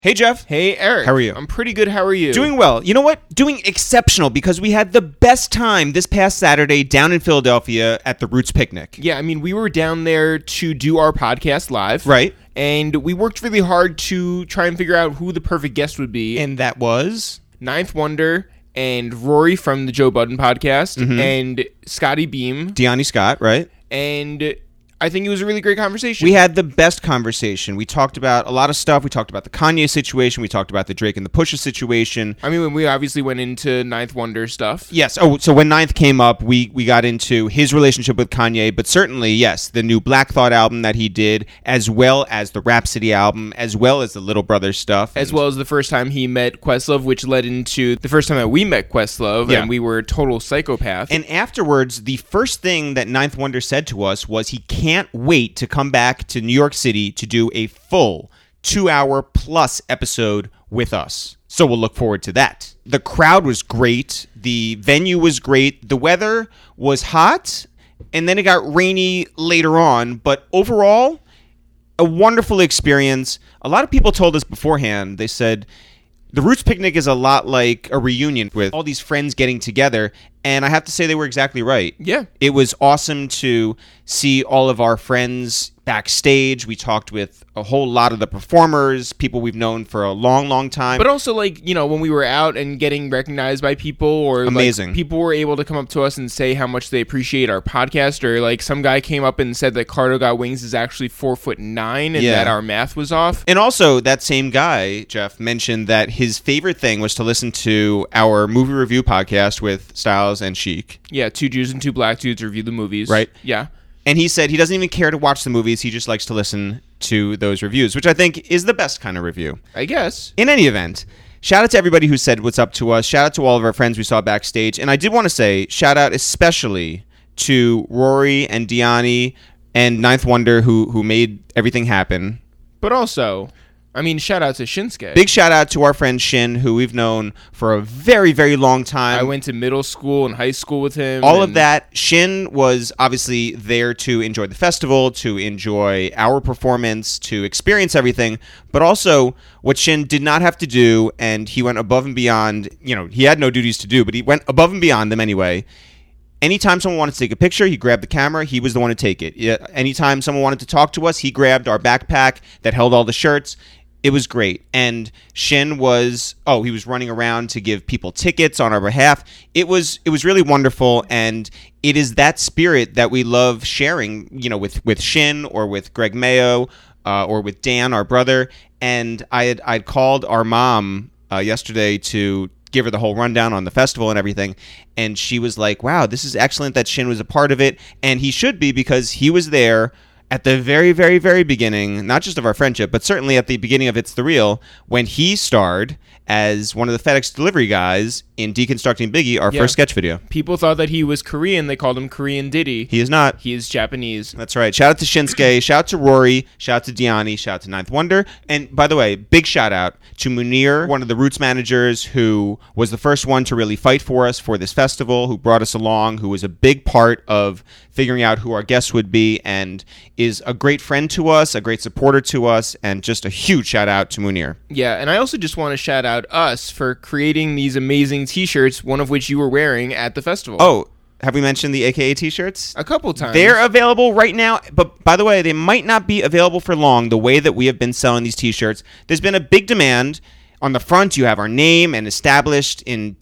Hey, Jeff. Hey, Eric. How are you? I'm pretty good. How are you? Doing well. You know what? Doing exceptional because we had the best time this past Saturday down in Philadelphia at the Roots Picnic. Yeah, I mean, we were down there to do our podcast live. Right. And we worked really hard to try and figure out who the perfect guest would be. And that was? Ninth Wonder and Rory from the Joe Budden podcast and Scotty Beam. Deani Scott, right? And I think it was a really great conversation. We had the best conversation. We talked about a lot of stuff. We talked about the Kanye situation. We talked about the Drake and the Pusha situation. I mean, we obviously went into Ninth Wonder stuff. Yes. Oh, so when Ninth came up, we got into his relationship with Kanye, but certainly, yes, the new Black Thought album that he did, as well as the Rhapsody album, as well as the Little Brother stuff. As well as the first time he met Questlove, which led into the first time that we met Questlove, and we were total psychopaths. And afterwards, the first thing that Ninth Wonder said to us was he can't wait to come back to New York City to do a full 2-hour plus episode with us. So we'll look forward to that. The crowd was great. The venue was great. The weather was hot, and then it got rainy later on. But overall, a wonderful experience. A lot of people told us beforehand, they said, the Roots Picnic is a lot like a reunion with all these friends getting together, and I have to say they were exactly right. Yeah. It was awesome to see all of our friends backstage. We talked with a whole lot of the performers, people we've known for a long, long time. But also, like, you know, when we were out and getting recognized by people or amazing. Like, people were able to come up to us and say how much they appreciate our podcast, or like some guy came up and said that Cardo Got Wings is actually 4'9" and that our math was off. And also, that same guy, Jeff, mentioned that his favorite thing was to listen to our movie review podcast with Styles and Sheik. Yeah, 2 Jews and 2 black dudes review the movies. Right. Yeah. And he said he doesn't even care to watch the movies. He just likes to listen to those reviews, which I think is the best kind of review. I guess. In any event, shout out to everybody who said what's up to us. Shout out to all of our friends we saw backstage. And I did want to say shout out especially to Rory and Deani and Ninth Wonder who made everything happen. But also, I mean, shout out to Shinsuke. Big shout out to our friend Shin, who we've known for a very, very long time. I went to middle school and high school with him. All of that. Shin was obviously there to enjoy the festival, to enjoy our performance, to experience everything. But also, what Shin did not have to do, and he went above and beyond, you know, he had no duties to do, but he went above and beyond them anyway. Anytime someone wanted to take a picture, he grabbed the camera. He was the one to take it. Anytime someone wanted to talk to us, he grabbed our backpack that held all the shirts. It was great. And Shin was, he was running around to give people tickets on our behalf. It was really wonderful, and it is that spirit that we love sharing, you know, with Shin or with Greg Mayo or with Dan, our brother. And I'd called our mom yesterday to give her the whole rundown on the festival and everything, and she was like, wow, this is excellent that Shin was a part of it, and he should be because he was there at the very, very, very beginning, not just of our friendship, but certainly at the beginning of It's the Real, when he starred as one of the FedEx delivery guys in Deconstructing Biggie, our first sketch video. People thought that he was Korean. They called him Korean Diddy. He is not. He is Japanese. That's right. Shout out to Shinsuke. Shout out to Rory. Shout out to Deani. Shout out to Ninth Wonder. And by the way, big shout out to Munir, one of the Roots managers who was the first one to really fight for us for this festival, who brought us along, who was a big part of figuring out who our guests would be, and is a great friend to us, a great supporter to us, and just a huge shout out to Munir. Yeah, and I also just want to shout out us for creating these amazing t-shirts, one of which you were wearing at the festival. Oh, have we mentioned the AKA t-shirts? A couple times. They're available right now, but by the way, they might not be available for long the way that we have been selling these t-shirts. There's been a big demand. On the front, you have our name and established in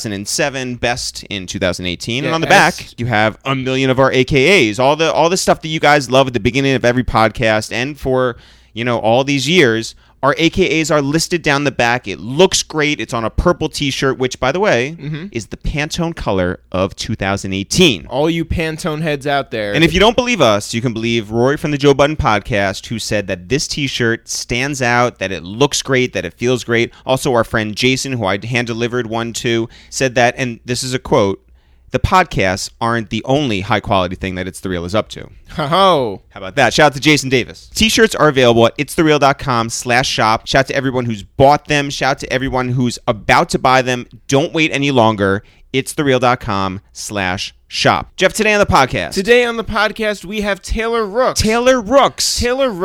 2007, best in 2018. Yeah, and on the back, you have 1 million of our AKAs. All the stuff that you guys love at the beginning of every podcast and for, you know, all these years. Our AKAs are listed down the back. It looks great. It's on a purple t-shirt, which, by the way, is the Pantone color of 2018. All you Pantone heads out there. And if you don't believe us, you can believe Rory from the Joe Budden podcast, who said that this t-shirt stands out, that it looks great, that it feels great. Also, our friend Jason, who I hand-delivered one to, said that, and this is a quote, the podcasts aren't the only high-quality thing that It's The Real is up to. Ho-ho. How about that? Shout out to Jason Davis. T-shirts are available at itsthereal.com/shop. Shout out to everyone who's bought them. Shout out to everyone who's about to buy them. Don't wait any longer. Itsthereal.com/order. shop. Jeff, today on the podcast. Today on the podcast, we have Taylor Rooks. Taylor Rooks,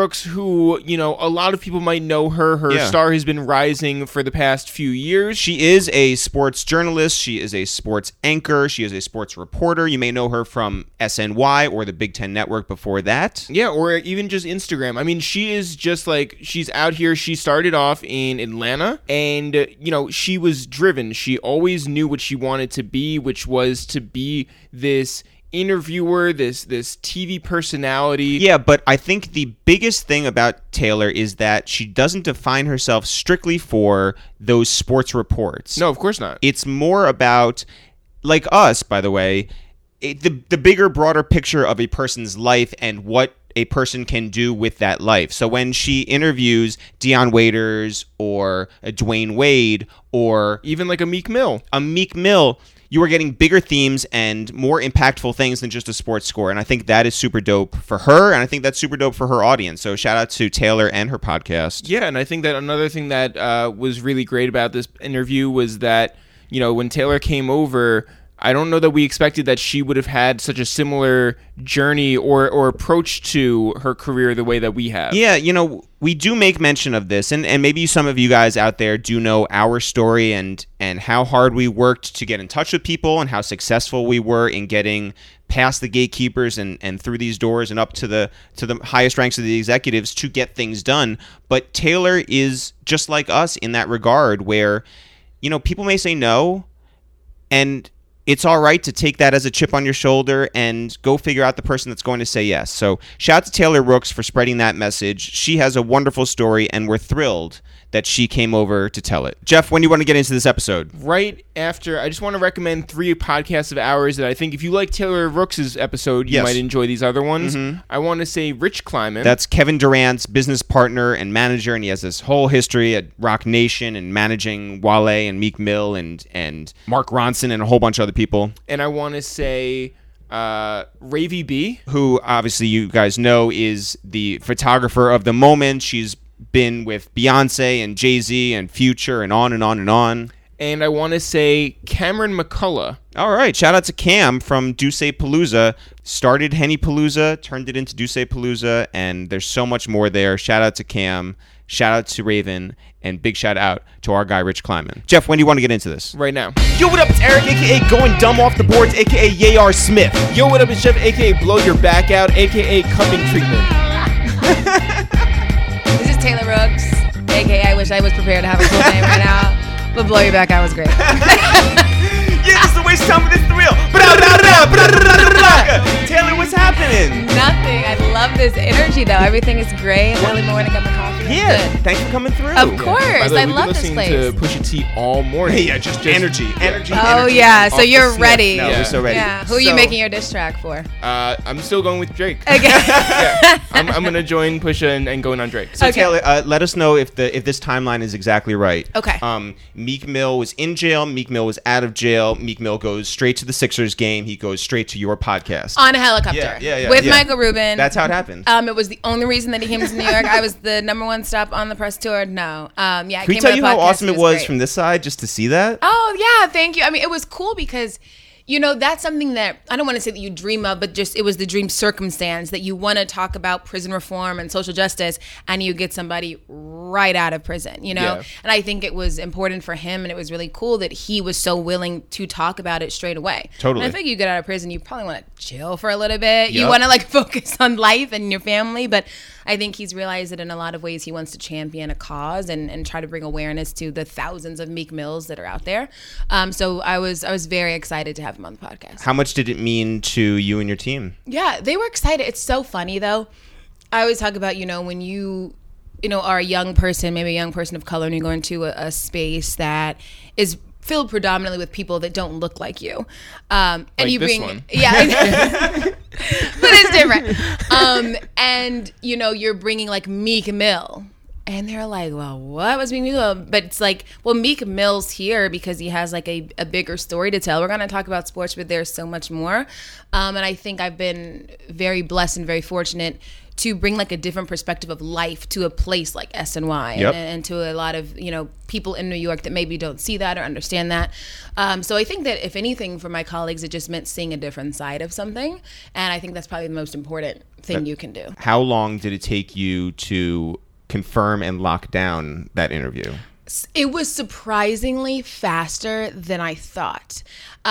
who, a lot of people might know her. Her star has been rising for the past few years. She is a sports journalist. She is a sports anchor. She is a sports reporter. You may know her from SNY or the Big Ten Network before that. Yeah, or even just Instagram. I mean, she is just like, she's out here. She started off in Atlanta, and, she was driven. She always knew what she wanted to be, which was to be this interviewer, this TV personality. Yeah, but I think the biggest thing about Taylor is that she doesn't define herself strictly for those sports reports. No, of course not. It's more about, like us, by the way, the bigger, broader picture of a person's life and what a person can do with that life. So when she interviews Dion Waiters or a Dwayne Wade or even like a Meek Mill, you are getting bigger themes and more impactful things than just a sports score. And I think that is super dope for her, and I think that's super dope for her audience. So shout out to Taylor and her podcast. Yeah, and I think that another thing that was really great about this interview was that, when Taylor came over, I don't know that we expected that she would have had such a similar journey or approach to her career the way that we have. Yeah, we do make mention of this, and maybe some of you guys out there do know our story and how hard we worked to get in touch with people and how successful we were in getting past the gatekeepers and through these doors and up to the highest ranks of the executives to get things done. But Taylor is just like us in that regard where, people may say no, and it's all right to take that as a chip on your shoulder and go figure out the person that's going to say yes. So shout out to Taylor Rooks for spreading that message. She has a wonderful story, and we're thrilled that she came over to tell it. Jeff, when do you want to get into this episode? Right after. I just want to recommend 3 podcasts of ours that I think if you like Taylor Rooks' episode, you might enjoy these other ones. Mm-hmm. I want to say Rich Kleiman. That's Kevin Durant's business partner and manager, and he has this whole history at Rock Nation and managing Wale and Meek Mill and Mark Ronson and a whole bunch of other people. And I want to say Ravy B, who obviously you guys know is the photographer of the moment. She's been with Beyonce and Jay-Z and Future and on and on and on. And I want to say Cameron McCullough. All right. Shout out to Cam from Duce Palooza. Started Henny Palooza, turned it into Duce Palooza, and there's so much more there. Shout out to Cam. Shout out to Raven. And big shout out to our guy, Rich Kleiman. Jeff, when do you want to get into this? Right now. Yo, what up? It's Eric, a.k.a. Going Dumb Off the Boards, a.k.a. Yayar Smith. Yo, what up? It's Jeff, a.k.a. Blow Your Back Out, a.k.a. Cupping Treatment. This is Taylor Rooks, a.k.a. I wish I was prepared to have a cool name right now, but Blow Your Back Out was great. Yeah, this is a waste of time with this thrill. Taylor, what's happening? Nothing. I love this energy, though. Everything is great. Early morning, got my coffee. Yeah, thanks for coming through. Of course. I love this place. place. To Pusha T all morning. Yeah, just energy. Oh, yeah. So you're ready. No, we're so ready. Yeah. Who are you making your diss track for? I'm still going with Drake. Okay. Yeah. I'm going to join Pusha and going on Drake. So Taylor, let us know if this timeline is exactly right. Okay. Meek Mill was in jail. Meek Mill was out of jail. Meek Mill goes straight to the Sixers game. He goes straight to your podcast. On a helicopter. Yeah. With Michael Rubin. That's how it happened. It was the only reason that he came to New York. I was the #1 stop on the press tour. No. Can we tell you how awesome it was from this side just to see that? Oh, yeah. Thank you. I mean, it was cool because, that's something that I don't want to say that you dream of, but just it was the dream circumstance that you want to talk about prison reform and social justice, and you get somebody right out of prison, Yeah. And I think it was important for him, and it was really cool that he was so willing to talk about it straight away. Totally. And I think you get out of prison, you probably want to chill for a little bit. Yep. You want to focus on life and your family, but I think he's realized that in a lot of ways he wants to champion a cause and try to bring awareness to the thousands of Meek Mills that are out there. So I was very excited to have him on the podcast. How much did it mean to you and your team? Yeah, they were excited. It's so funny though. I always talk about, when you are a young person, maybe a young person of color, and you go into a space that is filled predominantly with people that don't look like you. And like you this bring one. Yeah. But it's different. And you're bringing Meek Mill, and they're like, well, what was Meek Mill? But it's Meek Mill's here because he has a bigger story to tell. We're going to talk about sports, but there's so much more. And I think I've been very blessed and very fortunate to bring like a different perspective of life to a place like SNY Yep. and to a lot of, people in New York that maybe don't see that or understand that. So I think that if anything for my colleagues, it just meant seeing a different side of something. And I think that's probably the most important thing you can do. How long did it take you to confirm and lock down that interview? It was surprisingly faster than I thought.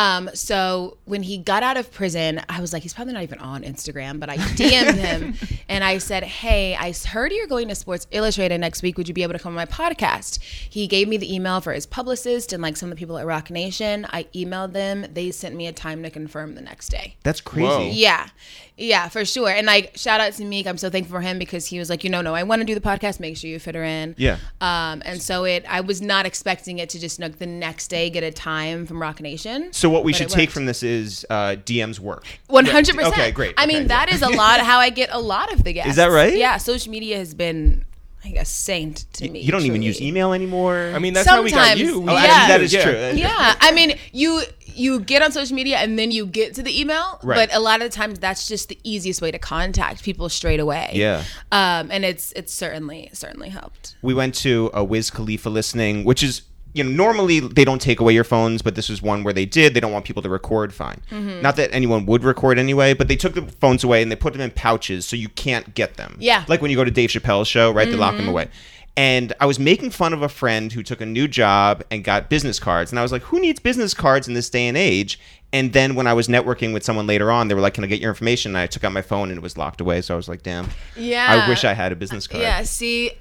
So when he got out of prison, I was like, he's probably not even on Instagram, but I DM'd him and I said, hey, I heard you're going to Sports Illustrated next week. Would you be able to come on my podcast? He gave me the email for his publicist and like some of the people at Rock Nation. I emailed them. They sent me a time to confirm the next day. That's crazy. Whoa. Yeah, for sure. And like, shout out to Meek. I'm so thankful for him because he was like, no, I want to do the podcast. Make sure you fit her in. Yeah. And so I was not expecting it to just like the next day get a time from Rock Nation. So what we But should it take worked. from this is DMs work. 100%. Okay, great. I mean, that is a lot how I get a lot of the guests. Is that right? Yeah, social media has been like a saint to me. You don't even truly. use email anymore? I mean, that's how we got Sometimes. you. Oh, Yeah. actually, that is Yeah. true. Yeah, I mean, you get on social media and then you get to the email, Right. but a lot of the times that's just the easiest way to contact people straight away. Yeah. And it's certainly helped. We went to a Wiz Khalifa listening, which is, normally they don't take away your phones, but this was one where they did. They don't want people to record. Fine. Mm-hmm. Not that anyone would record anyway, but they took the phones away and they put them in pouches so you can't get them. Yeah. Like when you go to Dave Chappelle's show, right? They lock them away. And I was making fun of a friend who took a new job and got business cards. And I was like, who needs business cards in this day and age? And then when I was networking with someone later on, they were like, can I get your information? And I took out my phone and it was locked away. So I was like, damn, Yeah. I wish I had a business card. Yeah, see,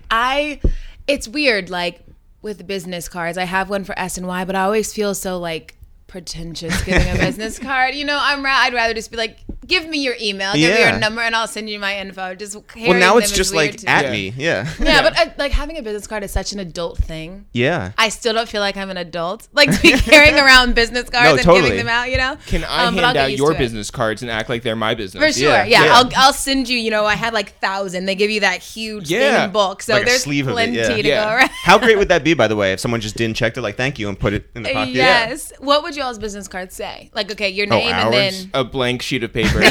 it's weird, like, with business cards. I have one for SNY, but I always feel so, like, pretentious giving a business card. I'd rather just be like, give me your email, give me Yeah. your number, and I'll send you my info. Just Well, carrying now them it's is just weird like to at me. me. Yeah. Yeah, but like having a business card is such an adult thing. Yeah. I still don't feel like I'm an adult. Like to be carrying around business cards No, and totally. giving them out, Can I But I'll hand get out used your to it. business cards and act like they're my business? For sure, Yeah. yeah. Yeah. I'll send you. I had like 1,000. They give you that huge thing Yeah. in bulk, so Like a there's sleeve of it, plenty yeah. to Yeah. go around. How great would that be, by the way, if someone just didn't check to like thank you and put it in the pocket? Yes. What would y'all's business card say? Like, okay, your name and ours? then A blank sheet of paper.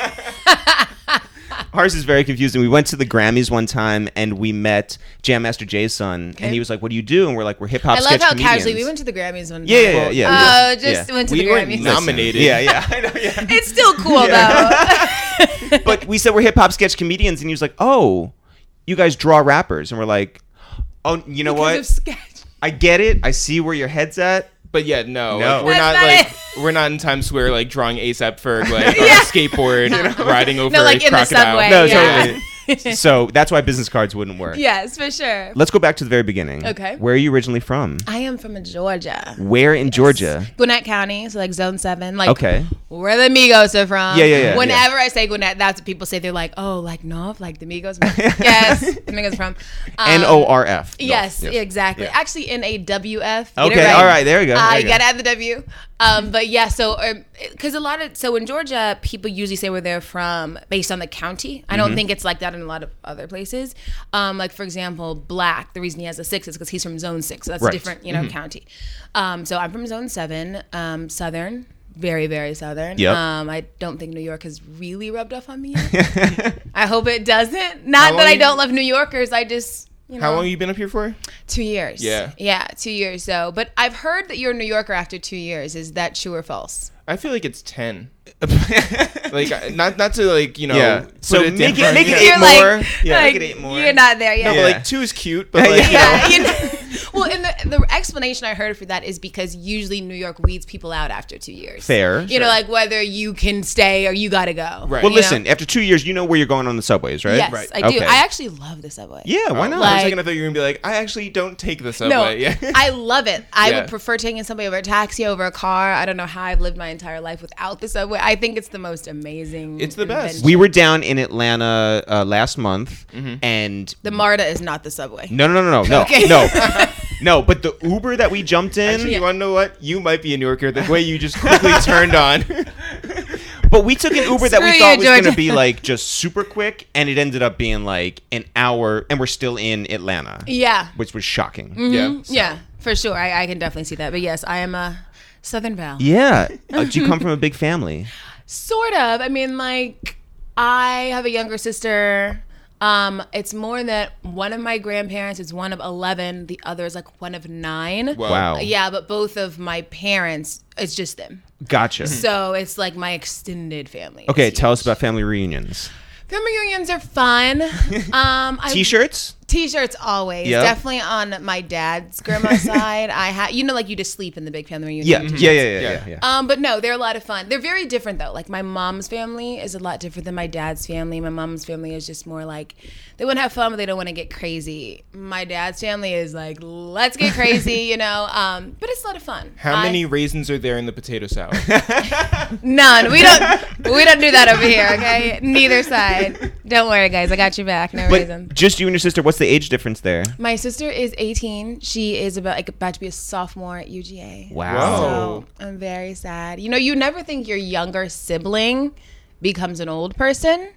Ours is very confusing. We went to the Grammys one time and we met Jam Master Jay's son, and he was like, "What do you do?" And we're like, "We're hip hop I sketch love how comedians." casually we went to the Grammys one. Yeah, time. yeah. Just Yeah. went to We the weren't Grammys. nominated. Yeah, yeah. I know, yeah. It's still cool though. But we said we're hip hop sketch comedians, and he was like, "Oh, you guys draw rappers," and we're like, "Oh, you know Because of what? sketch. I get it. I see where your head's at." But yeah, no, No. like, we're not That's like not we're not in Times Square like drawing ASAP Ferg like on a skateboard riding over No, like a in the crocodile. subway. No, Yeah. totally. So that's why business cards wouldn't work. Yes, for sure. Let's go back to the very beginning. Okay. Where are you originally from? I am from Georgia. Where in Georgia? Gwinnett County, so like Zone 7. Like Okay. where the Migos are from. Yeah. Whenever I say Gwinnett, that's what people say. They're like, oh, like North, like the Migos. Yes, the Migos from. NORF. Yes, North. exactly. Yeah. Actually, NAWF. Get it Okay, all right, there we go, there I you go. got to add the W. But yeah, so because so in Georgia, people usually say where they're from based on the county. I Mm-hmm. don't think it's like that in a lot of other places. Like for example, Black. The reason he has a 6 is because he's from Zone 6. So that's Right. a different, county. So I'm from Zone 7, Southern. Very, very Southern. Yep. I don't think New York has really rubbed off on me yet. I hope it doesn't. Not long that I you- don't love New Yorkers. I just, How long have you been up here for? 2 years. Yeah. Yeah, 2 years. So, but I've heard that you're a New Yorker after 2 years. Is that true or false? I feel like it's 10. Like not to like Yeah. put So it make down. it Yeah. 8 You're more. like, Yeah, like, make it 8 more. You're not there yet. No, Yeah. but like 2 is cute, but like Yeah, well, and the explanation I heard for that is because usually New York weeds people out after 2 years. Fair. You know, like whether you can stay or you gotta go. Right. Well, you listen, know? after 2 years, you know where you're going on the subways, right? Yes, Right. I do. Okay. I actually love the subway. Yeah, why not? I was Like- thinking I thought you were gonna be like, I actually don't take the No, subway. Yeah. I love it. I Yeah. would prefer taking somebody over a taxi over a car. I don't know how I've lived my entire life without the subway. I think it's the most amazing. It's the best. invention. We were down in Atlanta last month, Mm-hmm. and The MARTA is not the subway. no, Okay. no. But the Uber that we jumped in, Actually, you want to know what? You might be a New Yorker. The way you just quickly turned on. but we took an Uber that we Screw thought you, was going to Georgia. be like just super quick, and it ended up being like an hour, and we're still in Atlanta, Yeah. which was shocking. Yeah. Yeah, for sure. I can definitely see that. But yes, I am a Southern Belle. Yeah. Do you come from a big family? Sort of. I mean, like, I have a younger sister. It's more that one of my grandparents is one of 11. The other is like one of 9. Wow. Yeah, but both of my parents, it's just them. Gotcha. So it's like my extended family. Okay, It's tell huge. us about family reunions. Family reunions are fun. T-shirts? T-shirts always. Yep. Definitely on my dad's grandma's side. I have, like you just sleep in the big family reunion. Yeah. t-shirts. Yeah. But no, they're a lot of fun. They're very different though. Like my mom's family is a lot different than my dad's family. My mom's family is just more like they want to have fun, but they don't want to get crazy. My dad's family is like, let's get crazy, But it's a lot of fun. How many raisins are there in the potato salad? None. We don't do that over here. Okay, neither side. Don't worry, guys. I got your back. No reason. But just you and your sister, what's the age difference there? My sister is 18. She is about to be a sophomore at UGA. Wow. So I'm very sad. You never think your younger sibling becomes an old person.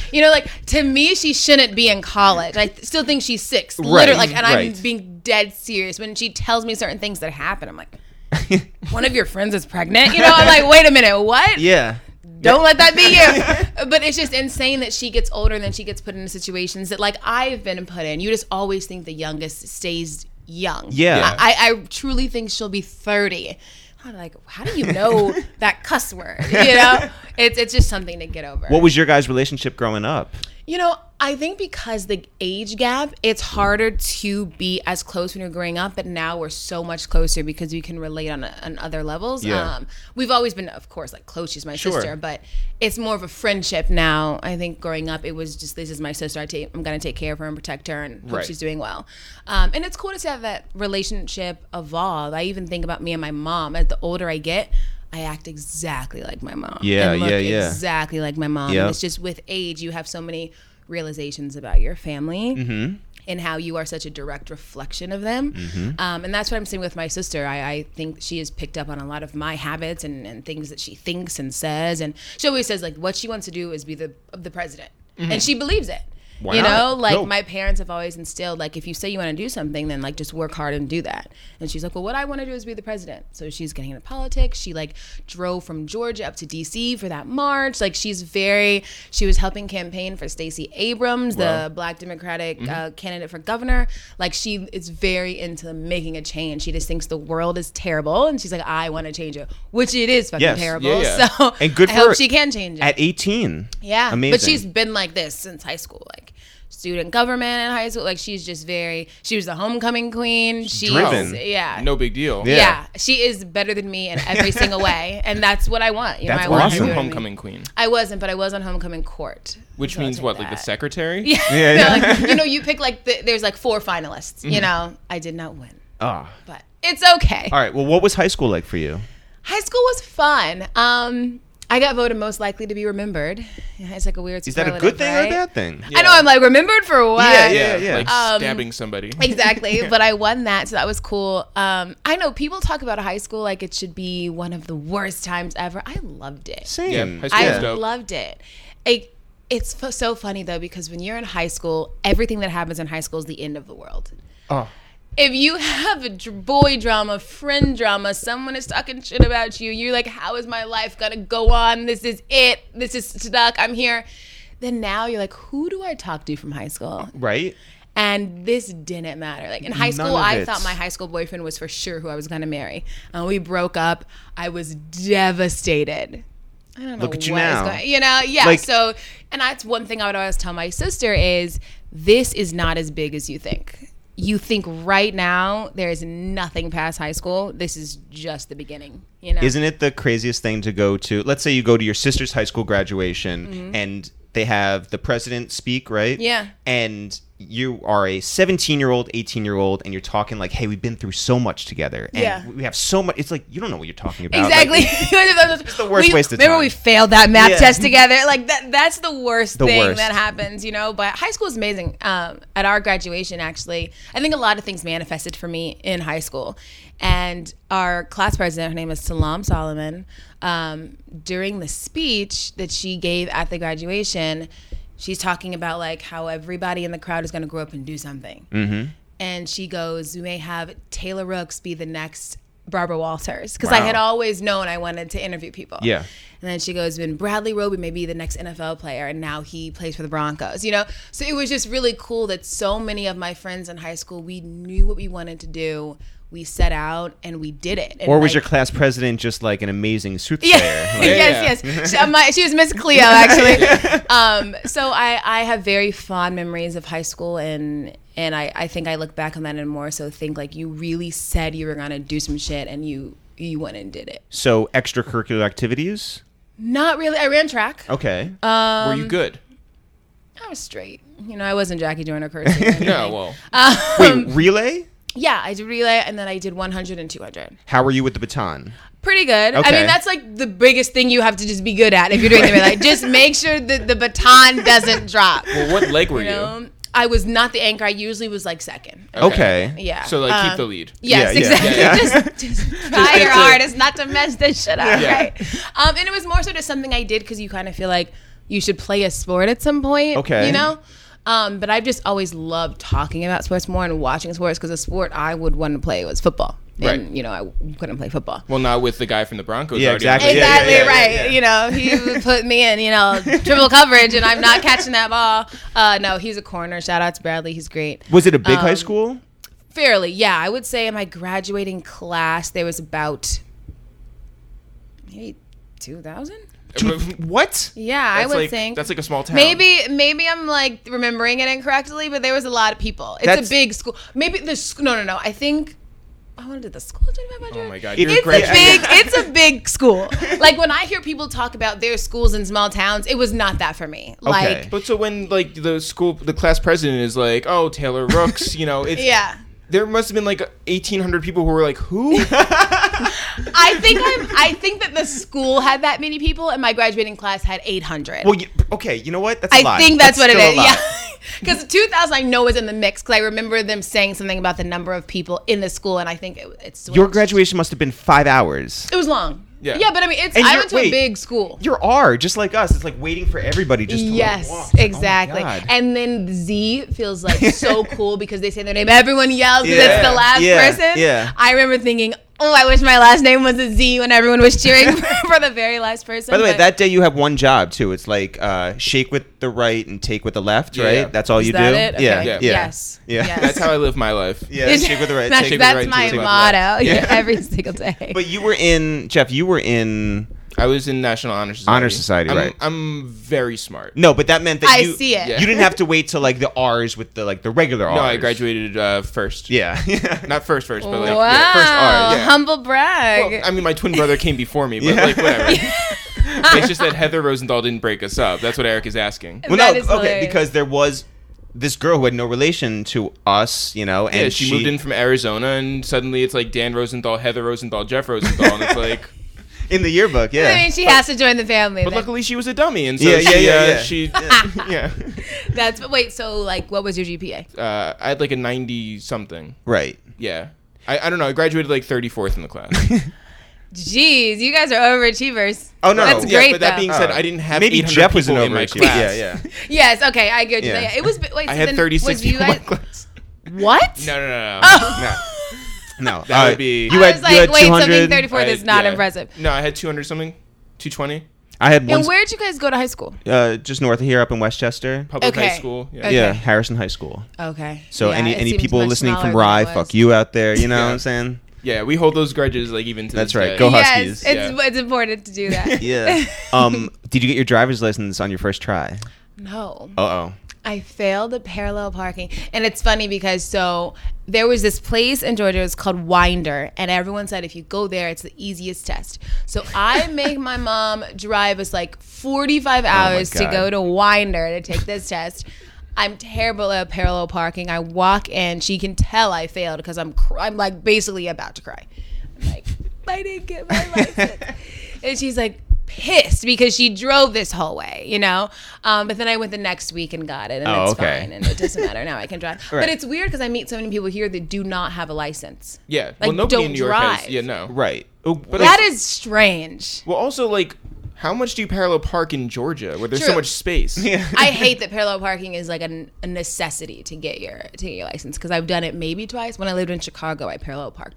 To me, she shouldn't be in college. I still think she's 6. Literally, and I'm being dead serious. When she tells me certain things that happen, I'm like, one of your friends is pregnant? I'm like, wait a minute, what? Yeah. Don't let that be you. But it's just insane that she gets older and then she gets put into situations that like I've been put in. You just always think the youngest stays young. Yeah. I truly think she'll be 30. I'm like, how do you know that cuss word? It's just something to get over. What was your guys' relationship growing up? I think because the age gap, it's harder to be as close when you're growing up, but now we're so much closer because we can relate on other levels. Yeah. We've always been, of course, like close. She's my Sure. sister, but it's more of a friendship now. I think growing up, it was just, this is my sister. I'm going to take care of her and protect her and hope Right. she's doing well. And it's cool to see how that relationship evolve. I even think about me and my mom. As the older I get, I act exactly like my mom. Yeah, and look yeah. exactly like my mom. Yep. And it's just with age, you have so many realizations about your family Mm-hmm. and how you are such a direct reflection of them. And that's what I'm saying with my sister. I think she has picked up on a lot of my habits and things that she thinks and says. And she always says like what she wants to do is be the president. And she believes it. Wow. Dope. My parents have always instilled, like, if you say you want to do something, then, like, just work hard and do that. And she's like, well, what I want to do is be the president. So she's getting into politics. She, like, drove from Georgia up to D.C. for that march. Like, she was helping campaign for Stacey Abrams, the Black Democratic candidate for governor. Like, she is very into making a change. She just thinks the world is terrible. And she's like, I want to change it, which it is fucking Yes. terrible. Yeah. So And good I for hope her. she can change it. At 18. Yeah, Amazing. but she's been like this since high school, like student government in high school. Like she's just she was the homecoming queen. She's driven. Yeah. No big deal. Yeah. Yeah, she is better than me in every single way, and that's what I want. That's I want her to awesome. do You're what I mean. homecoming queen, I wasn't, but I was on homecoming court. which So I'll means take what, like the that. secretary? Yeah, Yeah. No, like, you pick like there's like 4 finalists. I did not win, Ah. but it's okay. All right. Well, what was high school like for you? High school was fun. I got voted most likely to be remembered. Yeah, it's like a weird. Is that a superlative, good thing or a right? bad thing? I know. I'm like remembered for what? Yeah. Like stabbing somebody. Exactly, but I won that, so that was cool. I know people talk about high school like it should be one of the worst times ever. I loved it. Same. Yeah, high school I was dope. loved it. It's so funny though because when you're in high school, everything that happens in high school is the end of the world. Oh. If you have a boy drama, friend drama, someone is talking shit about you, you're like, how is my life gonna go on? This is it. This is stuck. I'm here. Then now you're like, who do I talk to from high school? Right. And this didn't matter. Like in high None school, of I it. thought my high school boyfriend was for sure who I was gonna marry. And we broke up. I was devastated. I don't know Look at you what is now. going. Yeah. Like- So, and that's one thing I would always tell my sister is this is not as big as you think. You think right now there is nothing past high school. This is just the beginning. Isn't it the craziest thing to go to? Let's say you go to your sister's high school graduation and they have the president speak, right? Yeah. And you are a 17-year-old, 18-year-old, and you're talking like, hey, we've been through so much together. And Yeah. we have so much. It's like, you don't know what you're talking about. Exactly. Like, it's the worst waste of Remember time. we failed that math Yeah. test together? Like that's the worst The thing worst. that happens, But high school is amazing. At our graduation, actually, I think a lot of things manifested for me in high school. And our class president, her name is Salam Solomon, during the speech that she gave at the graduation, she's talking about like how everybody in the crowd is going to grow up and do something. And she goes, we may have Taylor Rooks be the next Barbara Walters, because I Wow. had always known I wanted to interview people. Yeah. And then she goes, "When Bradley Roby may be the next NFL player, and now he plays for the Broncos." So it was just really cool that so many of my friends in high school, we knew what we wanted to do. We set out and we did it. And Or was your class president just like an amazing soothsayer? yeah, Like, yes. She was Miss Cleo, actually. So I have very fond memories of high school, and I think I look back on that and more so think like you really said you were gonna do some shit, and you went and did it. So extracurricular activities? Not really. I ran track. Okay. Were you good? I was straight. I wasn't Jackie Joyner Kersey. or anything. No, well, Wait, relay? Yeah, I did relay, and then I did 100 and 200. How were you with the baton? Pretty good. I Okay. mean, that's like the biggest thing you have to just be good at if you're doing the relay. Just make sure that the baton doesn't drop. well, what leg were you? I was not the anchor. I usually was like second. Okay. Yeah. So like keep the lead. Yes, Yeah, yeah. exactly. Just try your to- hardest not to mess this shit up, Yeah. right? And it was more so just something I did because you kind of feel like you should play a sport at some point. Okay. But I've just always loved talking about sports more and watching sports because the sport I would want to play was football. And, Right. I couldn't play football. Well, not with the guy from the Broncos. Yeah, already on exactly. the Yeah, Exactly yeah, right. yeah. He would put me in, triple coverage, and I'm not catching that ball. No, he's a corner. Shout out to Bradley. He's great. Was it a big high school? Fairly, yeah. I would say in my graduating class, there was about maybe 2,000. What? Yeah, I That's would like, think. that's like a small town. Maybe I'm like remembering it incorrectly, but there was a lot of people. It's That's- a big school. Maybe no. I think. I wanted the school 2500. Oh my God, If- you're great. It's a big school. Like when I hear people talk about their schools in small towns, it was not that for me. Okay. Like But so when like the class president is like, oh, Taylor Rooks, it's yeah. there must have been like 1,800 people who were like, who? I think that the school had that many people and my graduating class had 800. Well, okay, you know what? That's a lot. I think that's what it still a is. lot. Yeah. Because 2,000 I know is in the mix because I remember them saying something about the number of people in the school, and I think it's Your graduation must have been 5 hours. It was long. Yeah. Yeah, but I mean, And I you're- went to wait. a big school. You're R, just like us. It's like waiting for everybody just to Yes, like, walk. It's like, exactly. Oh my God. And then Z feels like so cool because they say their name. Everyone yells because Yeah, it's the last yeah, person. yeah. I remember thinking, oh, I wish my last name was a Z when everyone was cheering for the very last person. By the way, but- that day you have one job too. It's like shake with the right and take with the left, right? Yeah. That's all Is you that do. it? Yeah, Okay. yeah, Yes. yeah. Yes. That's how I live my life. Yeah, shake with the right. That's, take with the that's right, my take with the motto left. every single day. But you were in Jeff. You were in I was in National Honor Society. Honor Society, I'm, right? I'm very smart. no, but that meant that I you see it. Yeah. you didn't have to wait till like the R's with the regular R's. No, I graduated first. Yeah, Not first, but like Wow, yeah, first R. Yeah. humble brag. Well, I mean, my twin brother came before me, but Yeah. like whatever. It's just that Heather Rosendahl didn't break us up. That's what Eric is asking. Well, That no, is okay, hilarious. because there was this girl who had no relation to us, and Yeah, she moved in from Arizona, and suddenly it's like Dan Rosendahl, Heather Rosendahl, Jeff Rosendahl, and it's like. in the yearbook. Yeah, I mean, she has to join the family. But then. luckily, she was a dummy, and so Yeah, yeah, she, yeah, she, yeah. That's wait. So like, what was your GPA? I had like a 90 something. right. Yeah, I don't know. I graduated like 34th in the class. Jeez, you guys are overachievers. Oh, no. that's Yeah, great. but that though. being said, I didn't have Maybe 800 Jeff was an people in my overachiever. class. Yeah, yeah. Yes. Okay, I get you. Yeah. Yeah. It was. Wait. I so had then 36 was you people in my guys- class. What? No. No, no. That would be- You I had, was like, you had wait, 200. something 34 I- that's not yeah. impressive. No, I had 200 something, 220. I had one And where'd you guys go to high school? just north of here, up in Westchester. Public Okay. high school. Yeah. Okay. Yeah, Harrison High School. Okay. So Yeah, any it seems people much listening from smaller than Rye, it was. fuck you out there. You know Yeah. what I'm saying? Yeah, we hold those grudges like even to That's this right. day. Go Yes, Huskies. it's important to do that. Yeah. Did you get your driver's license on your first try? No. Uh-oh. I failed at parallel parking. And it's funny because so there was this place in Georgia, it's called Winder, and everyone said if you go there, it's the easiest test. So I make my mom drive us like 45 hours to God. go to Winder to take this test. I'm terrible at parallel parking. I walk in, she can tell I failed because I'm like basically about to cry. I'm like, I didn't get my license. And she's like, pissed because she drove this whole way, but then I went the next week and got it, and Oh, it's okay. fine, and it doesn't matter now. I can drive. Right. But it's weird because I meet so many people here that do not have a license. Yeah. Like, Well, nobody don't in New York drive. has. Yeah, no. Right. But That is strange. Well, also like, how much do you parallel park in Georgia where there's so True. much space? Yeah. I hate that parallel parking is like a necessity to get your license because I've done it maybe twice. When I lived in Chicago, I parallel parked a lot.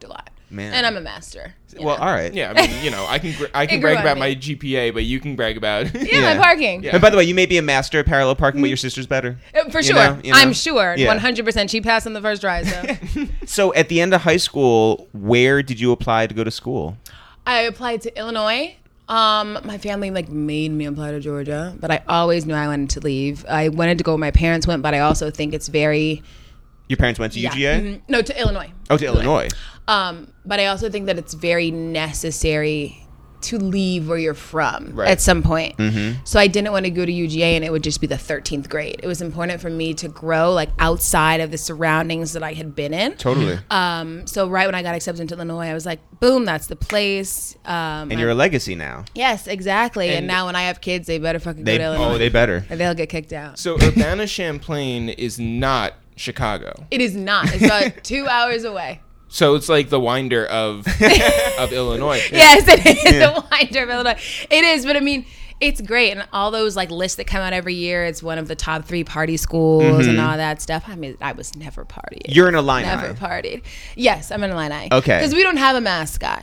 man. And I'm a master. you Well, know. all right. Yeah, I mean, you know, I can It grew brag on about me. my GPA, but you can brag about Yeah, my parking. Yeah. And by the way, you may be a master at parallel parking, but your sister's better. For You sure. know? I'm sure. Yeah. 100%. She passed on the first try, so. So at the end of high school, where did you apply to go to school? I applied to Illinois. My family made me apply to Georgia, but I always knew I wanted to leave. I wanted to go where my parents went, but I also think it's very Your parents went to UGA? No, to Illinois. Oh, to Illinois. But I also think that it's very necessary to leave where you're from Right. at some point. Mm-hmm. So I didn't want to go to UGA and it would just be the 13th grade. It was important for me to grow outside of the surroundings that I had been in. Totally. So right when I got accepted into Illinois, I was like, boom, that's the place. And you're a legacy now. Yes, exactly. And And- now when I have kids, they better fucking They go to Illinois. they better. Or they'll get kicked out. So Urbana-Champaign is not Chicago. It is not. It's about 2 hours away. So it's like the Winder of Illinois. Yes, it is the Winder of Illinois. It is, but I mean, it's great. And all those lists that come out every year, it's one of the top 3 party schools and all that stuff. I mean, I was never partying. You're an Illini. Never partied. Yes, I'm an Illini. Okay. Because we don't have a mascot.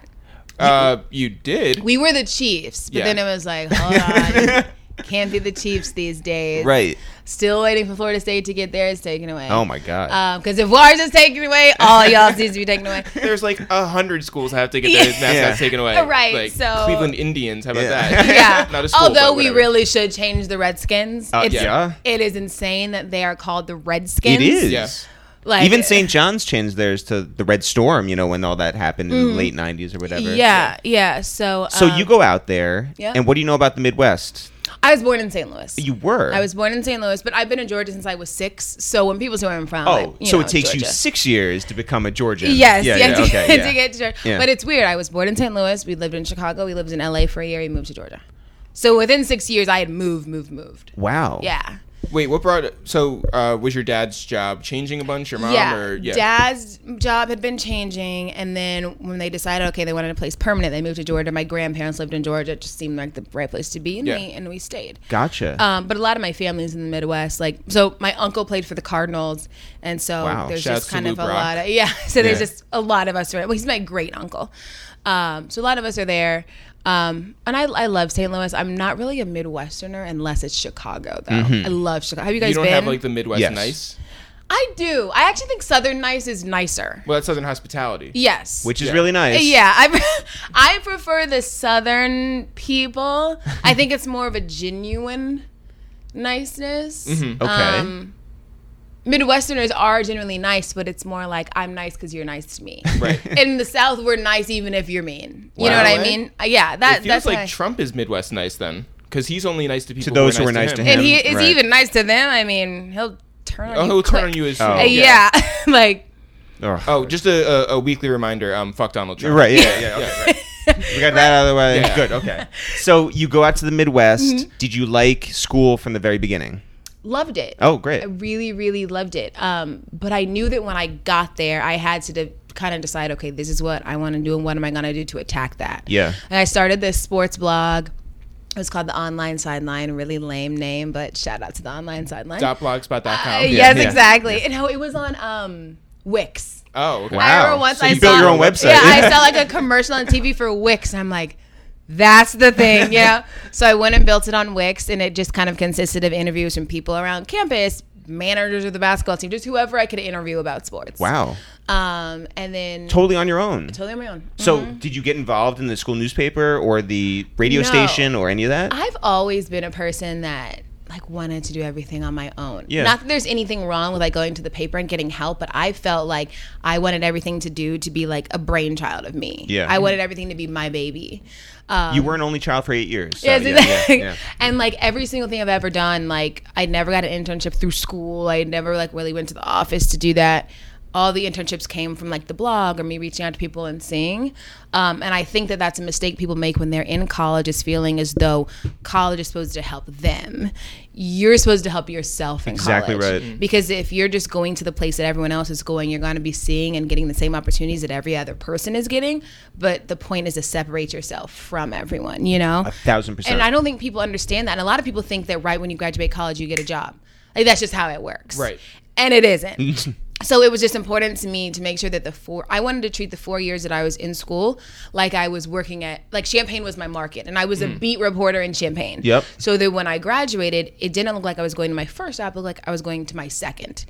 You did. We were the Chiefs, but Yeah. then it was like, hold on. Can't be the Chiefs these days. Right. Still waiting for Florida State to get theirs taken away. Oh, my God. Because if ours is taken away, all y'all's needs to be taken away. There's 100 schools that have to get their mascots Yeah. taken away. Right, Like so- Cleveland Indians. How about Yeah. that? Yeah. Not a school, Although but we whatever. really should change the Redskins. Yeah. It is insane that they are called the Redskins. It is. Yeah. Even St. John's changed theirs to the Red Storm, when all that happened in the late 90s or whatever. Yeah. So So you go out there, yeah. and what do you know about the Midwest? I was born in St. Louis. You were. I was born in St. Louis, but I've been in Georgia since I was 6. So when people say where I'm from, Oh, so it takes you Georgia. 6 years to become a Georgian. Yes, Yeah, yeah, okay, to get to Georgia. Yeah. But it's weird. I was born in St. Louis. We lived in Chicago. We lived in LA for a year. We moved to Georgia. So within 6 years, I had moved. Wow. Yeah. Wait, what brought? So was your dad's job changing a bunch? Your mom? Yeah. Or, Dad's job had been changing, and then when they decided, okay, they wanted a place permanent, they moved to Georgia. My grandparents lived in Georgia. It just seemed like the right place to be, and Yeah. we stayed. Gotcha. But a lot of my family's in the Midwest. So my uncle played for the Cardinals, and so Wow. there's Shouts just to kind Lou of a Brock. lot of So there's Yeah. just a lot of us. Well, he's my great uncle. So a lot of us are there. And I love St. Louis. I'm not really a Midwesterner unless it's Chicago, though. I love Chicago. Have you guys You don't been? have the Midwest Yes. nice. I do. I actually think Southern nice is nicer. Well, that's Southern hospitality. Yes. Which is Yeah. really nice. Yeah, I prefer the Southern people. I think it's more of a genuine niceness. Okay. Midwesterners are genuinely nice, but it's more like I'm nice because you're nice to me. Right. In the South, we're nice even if you're mean. You know Wow. what I Really? mean? Yeah, It that's feels like why- Trump is Midwest nice then, because he's only nice to people those who are nice to him. And he is Right. even nice to them. I mean, he'll turn on Oh, you. he'll turn quick. on you as Oh. Yeah, like Ugh. Oh, just a weekly reminder. Fuck Donald Trump. Right. Yeah. Okay. We got that out of the way. Yeah. Good. Okay. So you go out to the Midwest. Mm-hmm. Did you like school from the very beginning? loved it. Oh, great. I really, really loved it. But I knew that when I got there, I had to kind of decide, okay, this is what I want to do, and what am I going to do to attack that? Yeah. And I started this sports blog. It was called The Online Sideline, a really lame name, but shout out to The Online Sideline. .blogspot.com. Yes, yeah. exactly. And it was on Wix. Oh, okay. Wow. I remember once So I you saw built your own website. Yeah, I saw like a commercial on TV for Wix, and I'm like, that's the thing, So I went and built it on Wix, and it just kind of consisted of interviews from people around campus, managers of the basketball team, just whoever I could interview about sports. Wow. And then Totally on your own. totally on my own. So did you get involved in the school newspaper or the radio No. station or any of that? I've always been a person that wanted to do everything on my own. Yeah. Not that there's anything wrong with going to the paper and getting help, but I felt like I wanted everything to do to be like a brainchild of me. Yeah. I wanted everything to be my baby. You were an only child for 8 years. So Yes, yeah, exactly. yeah. And every single thing I've ever done, I never got an internship through school. I never really went to the office to do that. All the internships came from the blog or me reaching out to people and seeing. And I think that that's a mistake people make when they're in college, is feeling as though college is supposed to help them. You're supposed to help yourself in Exactly college. right. Because if you're just going to the place that everyone else is going, you're going to be seeing and getting the same opportunities that every other person is getting. But the point is to separate yourself from everyone, 1,000%. And I don't think people understand that. And a lot of people think that right when you graduate college, you get a job. That's just how it works. Right. And it isn't. So it was just important to me to make sure that I wanted to treat the 4 years that I was in school like I was working at, like Champaign was my market and I was a beat reporter in Champaign. Yep. So that when I graduated, it didn't look like I was going to my first job, it looked like I was going to my second.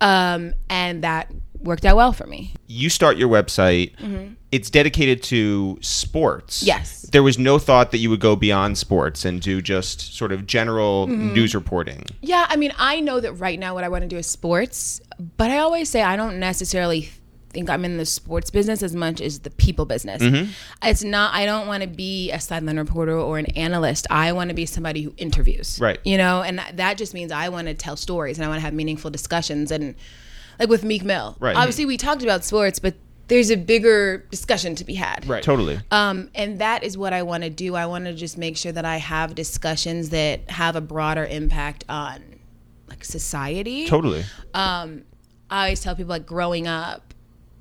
And that worked out well for me. You start your website. It's dedicated to sports. Yes. There was no thought that you would go beyond sports and do just sort of general news reporting. Yeah, I mean, I know that right now what I want to do is sports, but I always say I don't necessarily think I'm in the sports business as much as the people business. It's not, I don't want to be a sideline reporter or an analyst. I want to be somebody who interviews. Right. You know, and that just means I want to tell stories and I want to have meaningful discussions. And like with Meek Mill, right. Obviously we talked about sports, but there's a bigger discussion to be had. Right. Totally. And that is what I want to do. I want to just make sure that I have discussions that have a broader impact on like society. Totally. I always tell people like growing up,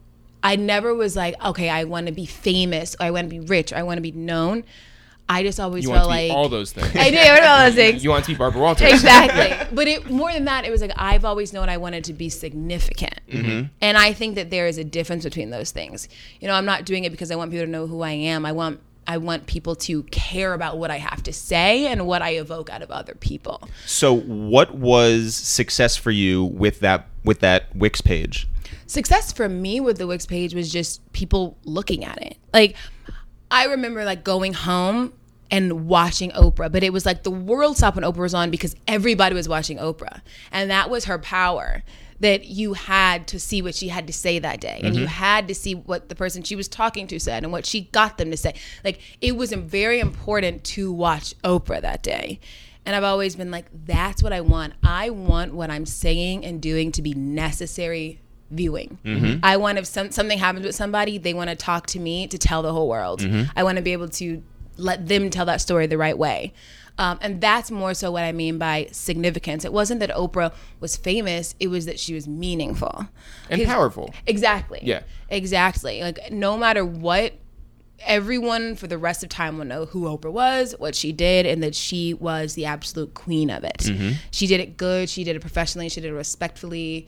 I never was like, okay, I want to be famous, or I want to be rich, or I want to be known. I just always felt like all those things. I did all those things. You want to be Barbara Walters. Exactly. But more than that, it was like I've always known I wanted to be significant. And I think that there is a difference between those things. You know, I'm not doing it because I want people to know who I am. I want people to care about what I have to say and what I evoke out of other people. So what was success for you with that Wix page? Success for me with the Wix page was just people looking at it. Like, I remember like going home and watching Oprah, but it was like the world stopped when Oprah was on because everybody was watching Oprah. And that was her power, that you had to see what she had to say that day. And you had to see what the person she was talking to said and what she got them to say. Like, it was very important to watch Oprah that day. And I've always been like, that's what I want. I want what I'm saying and doing to be necessary viewing. I want, if something happens with somebody, they want to talk to me to tell the whole world. I want to be able to let them tell that story the right way. And that's more so what I mean by significance. It wasn't that Oprah was famous, it was that she was meaningful. And powerful. Exactly. Yeah. Exactly. Like, no matter what, everyone for the rest of time will know who Oprah was, what she did, and that she was the absolute queen of it. She did it good, she did it professionally, she did it respectfully.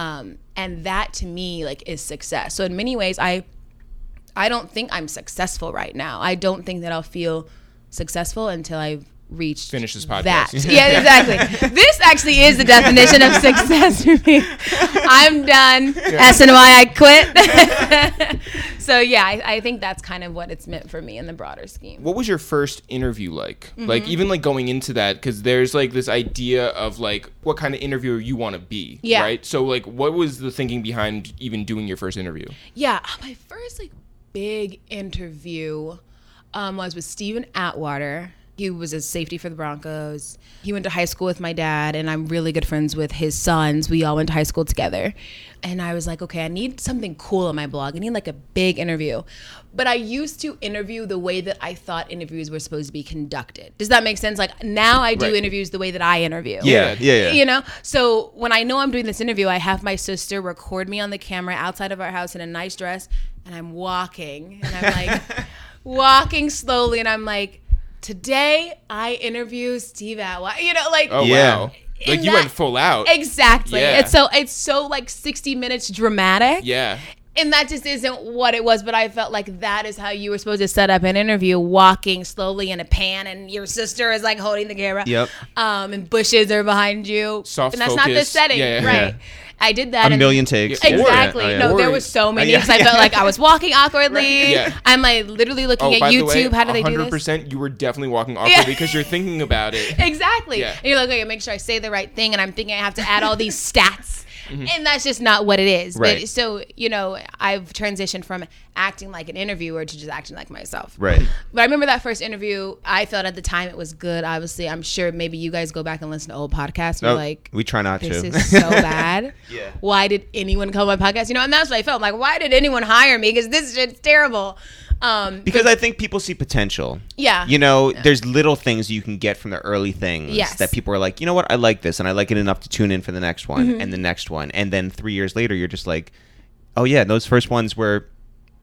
And that to me like is success. So in many ways, I don't think I'm successful right now. I don't think that I'll feel successful until I've reached Finish this podcast. that. Yeah, exactly. This actually is the definition of success for me. I'm done. SNY, I quit. So yeah, I think that's kind of what it's meant for me in the broader scheme. What was your first interview like? Like, even like going into that, because there's like this idea of like what kind of interviewer you want to be, Yeah. right? So like, what was the thinking behind even doing your first interview? Yeah, my first like big interview was with Steven Atwater. He was a safety for the Broncos. He went to high school with my dad, and I'm really good friends with his sons. We all went to high school together. And I was like, okay, I need something cool on my blog. I need like a big interview. But I used to interview the way that I thought interviews were supposed to be conducted. Does that make sense? Like, now I do interviews the way that I interview. Yeah. You know? So when I know I'm doing this interview, I have my sister record me on the camera outside of our house in a nice dress, and I'm walking. And I'm like, walking slowly, and I'm like, today I interview Steve Atwater. You know, like, Oh, Yeah. wow. Like, you went full out. Exactly. Yeah. It's so like 60 minutes dramatic. Yeah. And that just isn't what it was, but I felt like that is how you were supposed to set up an interview, walking slowly in a pan, and your sister is like holding the camera. Yep. And bushes are behind you. Soft and that's not the focus. setting, Yeah, yeah. right? Yeah. I did that. A and- million takes. Yeah. Exactly. Oh, yeah. No, there Or- was so many yeah. because I felt like I was walking awkwardly. Right. Yeah. I'm like literally looking at by YouTube. the way, How do they do this? 100% you were definitely walking awkwardly because you're thinking about it. Exactly. Yeah. And you're like, okay, make sure I say the right thing, and I'm thinking I have to add all these stats. And that's just not what it is. Right. But so, you know, I've transitioned from acting like an interviewer to just acting like myself. Right. But I remember that first interview, I felt at the time it was good. Obviously, I'm sure maybe you guys go back and listen to old podcasts. No, You're like, we try not this to. is so bad. Yeah. Why did anyone come on my podcast? You know, and that's what I felt. I'm like, why did anyone hire me? Because this shit's terrible. Because I think people see potential. Yeah. You know, there's little things you can get from the early things Yes. that people are like, you know what, I like this, and I like it enough to tune in for the next one Mm-hmm. and the next one. And then 3 years later, you're just like, oh, yeah, those first ones were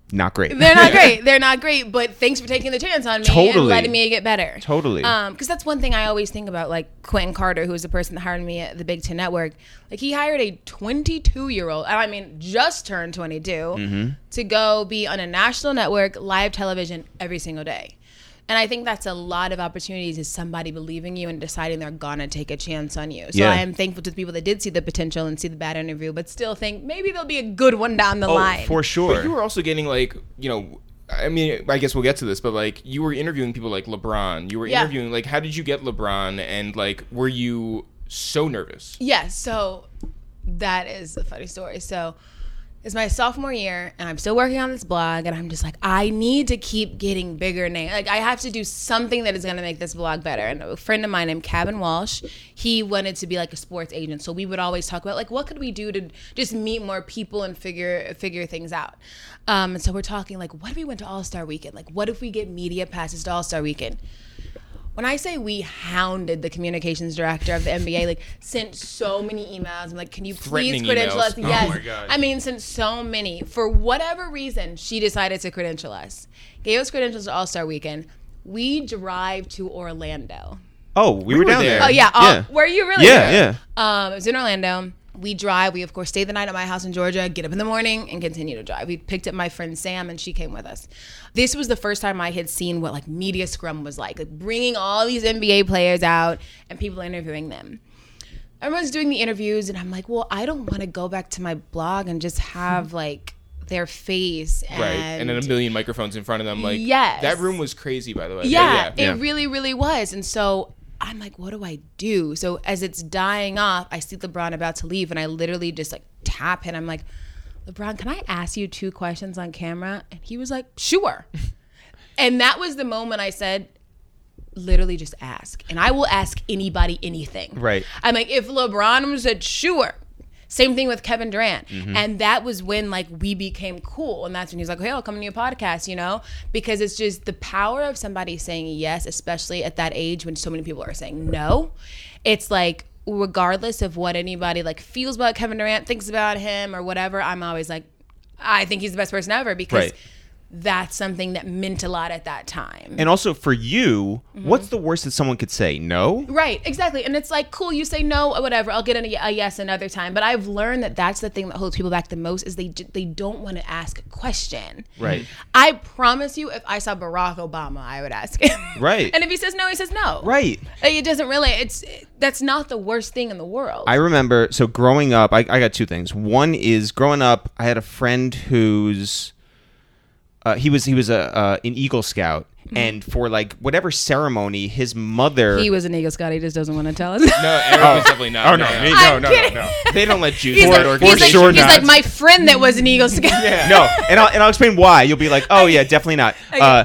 not great. They're not great. They're not great. But thanks for taking the chance on me and Totally. letting me get better. Totally. Because that's one thing I always think about. Like Quentin Carter, who was the person that hired me at the Big Ten Network. Like he hired a 22-year-old, I mean, just turned 22, to go be on a national network, live television every single day. And I think that's a lot of opportunities, is somebody believing you and deciding they're going to take a chance on you. So Yeah. I am thankful to the people that did see the potential and see the bad interview, but still think maybe there'll be a good one down the line. For sure. But you were also getting like, you know, I mean, I guess we'll get to this, but like you were interviewing people like LeBron. You were Yeah. interviewing, like, how did you get LeBron? And like, were you so nervous? Yes, so that is a funny story. So it's my sophomore year, and I'm still working on this blog, and I'm just like, I need to keep getting bigger names. Like, I have to do something that is going to make this blog better. And a friend of mine named Cabin Walsh, he wanted to be like a sports agent. So we would always talk about, like, what could we do to just meet more people and figure things out. And so we're talking, like, what if we went to All-Star Weekend? Like, what if we get media passes to All-Star Weekend? When I say we hounded the communications director of the NBA, like sent so many emails. I'm like, can you please Threatening credential emails. us? Oh Yes. my God. I mean, sent so many. For whatever reason, she decided to credential us. Gave us credentials to All-Star Weekend. We drive to Orlando. Oh, we were down there. there. Oh, yeah. Were you really Yeah, there? yeah. It was in Orlando. We drive. We, of course, stay the night at my house in Georgia, get up in the morning, and continue to drive. We picked up my friend Sam, and she came with us. This was the first time I had seen what, like, media scrum was like bringing all these NBA players out and people interviewing them. Everyone's doing the interviews, and I'm like, well, I don't want to go back to my blog and just have, like, their face. Right. And then a million microphones in front of them. Like, Yes. that room was crazy, by the way. Yeah, Yeah. it really, really was. And so I'm like, what do I do? So as it's dying off, I see LeBron about to leave, and I literally just like tap him. I'm like, LeBron, can I ask you 2 questions on camera? And he was like, sure. And that was the moment I said, literally just ask. And I will ask anybody anything. Right. I'm like, if LeBron said, sure. Same thing with Kevin Durant. And that was when like we became cool. And that's when he was like, hey, I'll come to your podcast, you know, because it's just the power of somebody saying yes, especially at that age when so many people are saying no. It's like, regardless of what anybody like feels about Kevin Durant, thinks about him or whatever, I'm always like, I think he's the best person ever, because Right. that's something that meant a lot at that time. And also for you, what's the worst that someone could say? No? Right, exactly. And it's like, cool, you say no or whatever. I'll get a yes another time. But I've learned that that's the thing that holds people back the most, is they don't want to ask a question. Right. I promise you, if I saw Barack Obama, I would ask him. Right. And if he says no, he says no. Right. It doesn't really, that's not the worst thing in the world. I remember, so growing up, I got 2 things. One is growing up, I had a friend who's, he was an Eagle Scout. And for like whatever ceremony, his mother. He was an Eagle Scout. He just doesn't want to tell us. No, Eric was definitely not. Oh, no, me, no, no, no, no. They don't let Jews He's start like, organizations. he's like my friend that was an Eagle Scout. No, and I'll explain why. You'll be like, oh yeah, definitely not.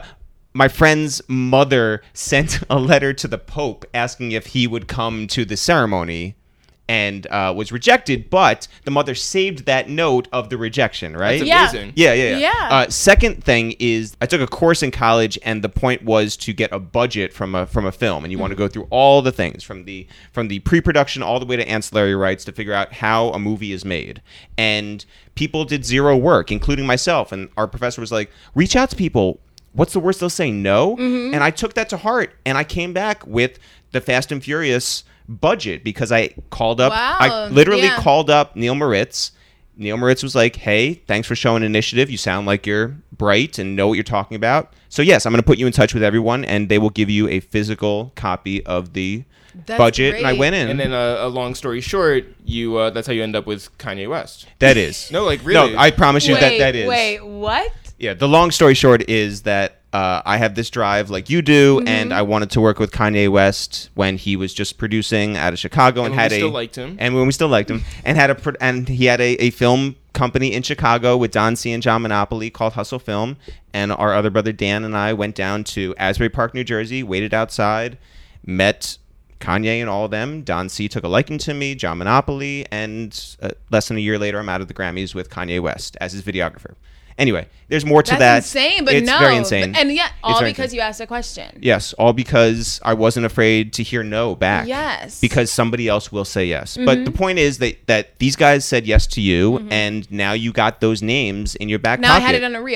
My friend's mother sent a letter to the Pope asking if he would come to the ceremony, and was rejected. But the mother saved that note of the rejection, right? That's Yeah. amazing. Yeah. Yeah. Second thing is, I took a course in college, and the point was to get a budget from a film, and you want to go through all the things from the pre-production all the way to ancillary rights to figure out how a movie is made. And people did zero work, including myself. And our professor was like, "Reach out to people. What's the worst they'll say? No." And I took that to heart, and I came back with the Fast and Furious budget, because I called up. Wow. I literally Yeah. called up Neil Moritz. Neil Moritz was like, "Hey, thanks for showing initiative. You sound like you're bright and know what you're talking about. So yes, I'm going to put you in touch with everyone, and they will give you a physical copy of the That's budget." And I great. went in. And then a long story short, you that's how you end up with Kanye West. That is No, like, really. No, I promise you that is. Wait, what? Yeah, the long story short is that I have this drive like you do, and I wanted to work with Kanye West when he was just producing out of Chicago, and when had we still liked him. and when we still liked him, and and he had a film company in Chicago with Don C and John Monopoly called Hustle Film, and our other brother Dan and I went down to Asbury Park, New Jersey, waited outside, met Kanye and all of them. Don C took a liking to me, John Monopoly, and less than a year later, I'm out of the Grammys with Kanye West as his videographer. Anyway, there's more to that. That's insane, but it's no. very insane. And yet, all very because insane. you asked a question. Yes, all because I wasn't afraid to hear no back. Yes. Because somebody else will say yes. But the point is that these guys said yes to you, and now you got those names in your back Now pocket. I had it on a reel.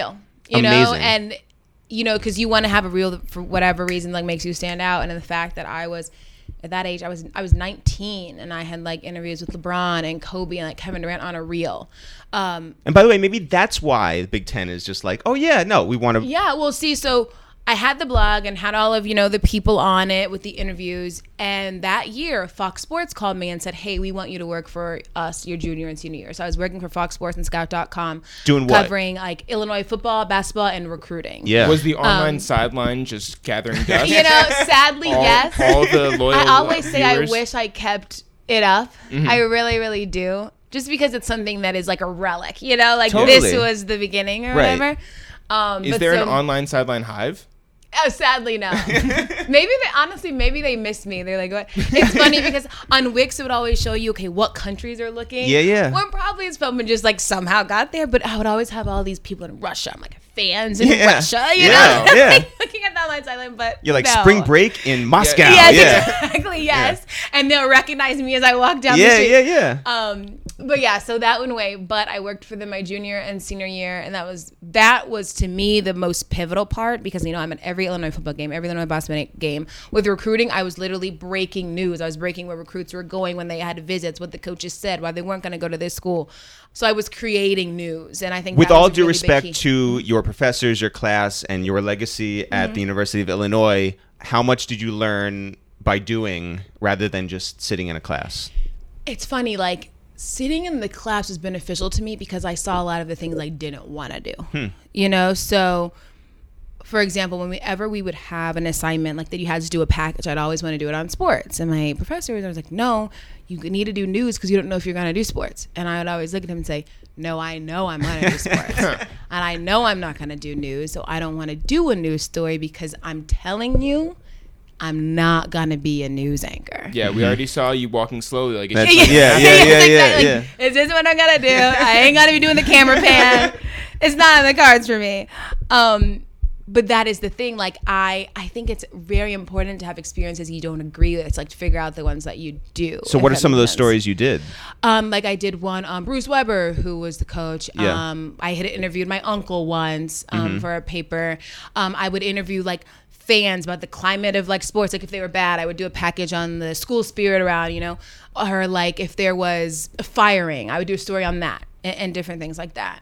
you know, Amazing. and you know, because you want to have a reel that for whatever reason like makes you stand out, and the fact that I was at that age, I was 19 and I had like interviews with LeBron and Kobe and like Kevin Durant on a reel. And by the way, maybe that's why the Big Ten is just like, oh yeah, no, we want to. Yeah, well, see, so I had the blog and had all of, you know, the people on it with the interviews. And that year, Fox Sports called me and said, hey, we want you to work for us your junior and senior year. So I was working for Fox Sports and Scout.com. Doing what? Covering like Illinois football, basketball, and recruiting. Yeah. Was the online sideline just gathering dust? You know, sadly, yes. All the loyal I always say I viewers? wish I kept it up. Mm-hmm. I really, really do. Just because it's something that is like a relic, you know, like Totally. this was the beginning or Right. whatever. Is But there an so- online sideline hive? Oh, sadly, no. Maybe they missed me. They're like, what? It's funny because on Wix it would always show you, okay, what countries are looking. Yeah, yeah. When probably it's filmed and just like somehow got there, but I would always have all these people in Russia. I'm like fans in Yeah. Russia, you Yeah, know? yeah. Like, looking at that line island, but You're like no. spring break in Moscow. Yes, Yeah. exactly. Yes, and they'll recognize me as I walk down the Yeah, street. yeah, yeah. But yeah, so that went away. But I worked for them my junior and senior year, and that was to me the most pivotal part because you know I'm at every Illinois football game, every Illinois basketball game. With recruiting, I was literally breaking news. I was breaking where recruits were going when they had visits, what the coaches said, why they weren't going to go to this school. So I was creating news, and I think With that was all a due really big respect key. to your professors, your class, and your legacy at the University of Illinois, how much did you learn by doing rather than just sitting in a class? It's funny, like sitting in the class was beneficial to me because I saw a lot of the things I didn't want to do. You know, so for example, whenever we would have an assignment like that you had to do a package, I'd always want to do it on sports. And my professor was like, no, you need to do news because you don't know if you're going to do sports. And I would always look at him and say, no, I know I'm going to do sports. And I know I'm not going to do news. So I don't want to do a news story because I'm telling you, I'm not going to be a news anchor. Yeah, we already saw you walking slowly. Like, That's- it's yeah, Exactly. yeah. Like, is this what I'm gonna do? I ain't gonna be doing the camera pan. It's not in the cards for me. But that is the thing. Like I think it's very important to have experiences you don't agree with. It's like to figure out the ones that you do. So if what are that some of makes those sense. stories you did? Like I did one on Bruce Weber, who was the coach. Yeah. I had interviewed my uncle once Mm-hmm. for a paper. I would interview like fans about the climate of like sports. Like if they were bad, I would do a package on the school spirit around, you know, or like if there was a firing, I would do a story on that and different things like that.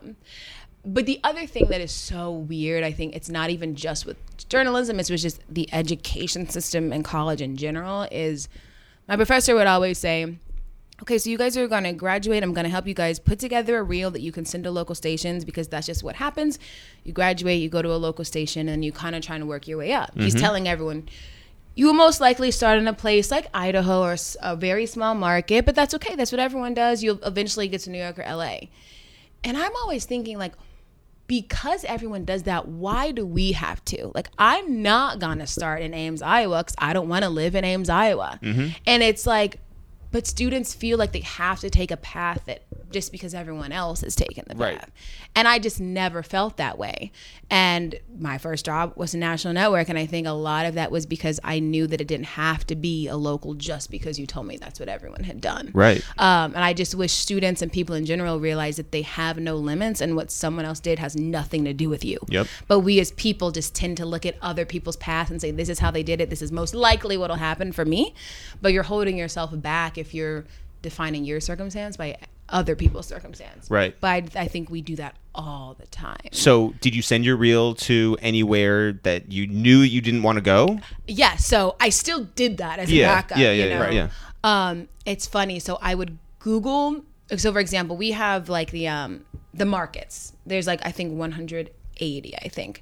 But the other thing that is so weird, I think it's not even just with journalism, it's with just the education system in college in general, is my professor would always say, okay, so you guys are going to graduate. I'm going to help you guys put together a reel that you can send to local stations because that's just what happens. You graduate, you go to a local station, and you kind of trying to work your way up. He's telling everyone, you will most likely start in a place like Idaho or a very small market, but that's okay. That's what everyone does. You'll eventually get to New York or LA. And I'm always thinking, like, because everyone does that, why do we have to? Like, I'm not going to start in Ames, Iowa because I don't want to live in Ames, Iowa. And it's like, but students feel like they have to take a path that just because everyone else has taken the path. Right. And I just never felt that way. And my first job was a national network. And I think a lot of that was because I knew that it didn't have to be a local just because you told me that's what everyone had done. Right. And I just wish students and people in general realize that they have no limits and what someone else did has nothing to do with you. Yep. But we as people just tend to look at other people's paths and say, this is how they did it. This is most likely what will happen for me. But you're holding yourself back if you're defining your circumstance by other people's circumstance. Right. But I think we do that all the time. So did you send your reel to anywhere that you knew you didn't want to go? Yeah, so I still did that as a backup. Yeah, you yeah, know? yeah. It's funny. So I would Google. So for example, we have like the markets. There's like I think 180. I think,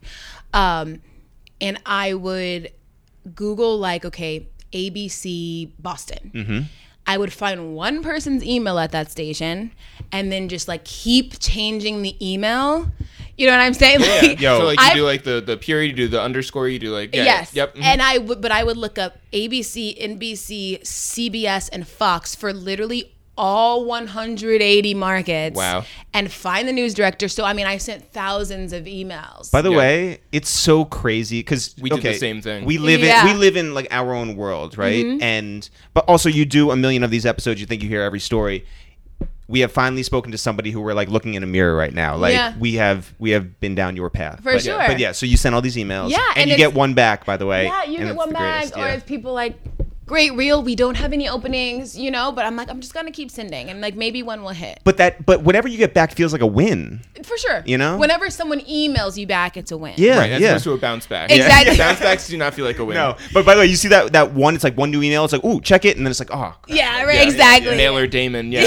and I would Google like okay ABC Boston. Mm-hmm. I would find one person's email at that station, and then just like keep changing the email. You know what I'm saying? Like, Yo, So like you I- do like the period, you do the underscore, you do like yes. yep. And I would look up ABC, NBC, CBS, and Fox for literally all 180 markets. Wow. And find the news director. So I mean, I sent thousands of emails. By the Yeah. way, it's so crazy because We did the same thing. We live Yeah. in like our own world, right? And but also you do a million of these episodes. You think you hear every story. we have finally spoken to somebody who we're like looking in a mirror right now. Like Yeah. we have been down your path. For But, sure. But yeah, so you send all these emails. Yeah, And and you it's- get one back, by the way. Yeah, you and get it's one the back, greatest, or yeah. if people like, great reel, we don't have any openings, but I'm like, I'm just gonna keep sending, and like maybe one will hit. But whatever you get back feels like a win. For sure. You know? Whenever someone emails you back, it's a win. Yeah. Right, as opposed to a bounce back. Exactly. Bounce backs do not feel like a win. No, but by the way, you see that one? It's like one new email. It's like, ooh, check it, and then it's like, oh, Yeah, right, exactly. Mailer Damon, yeah.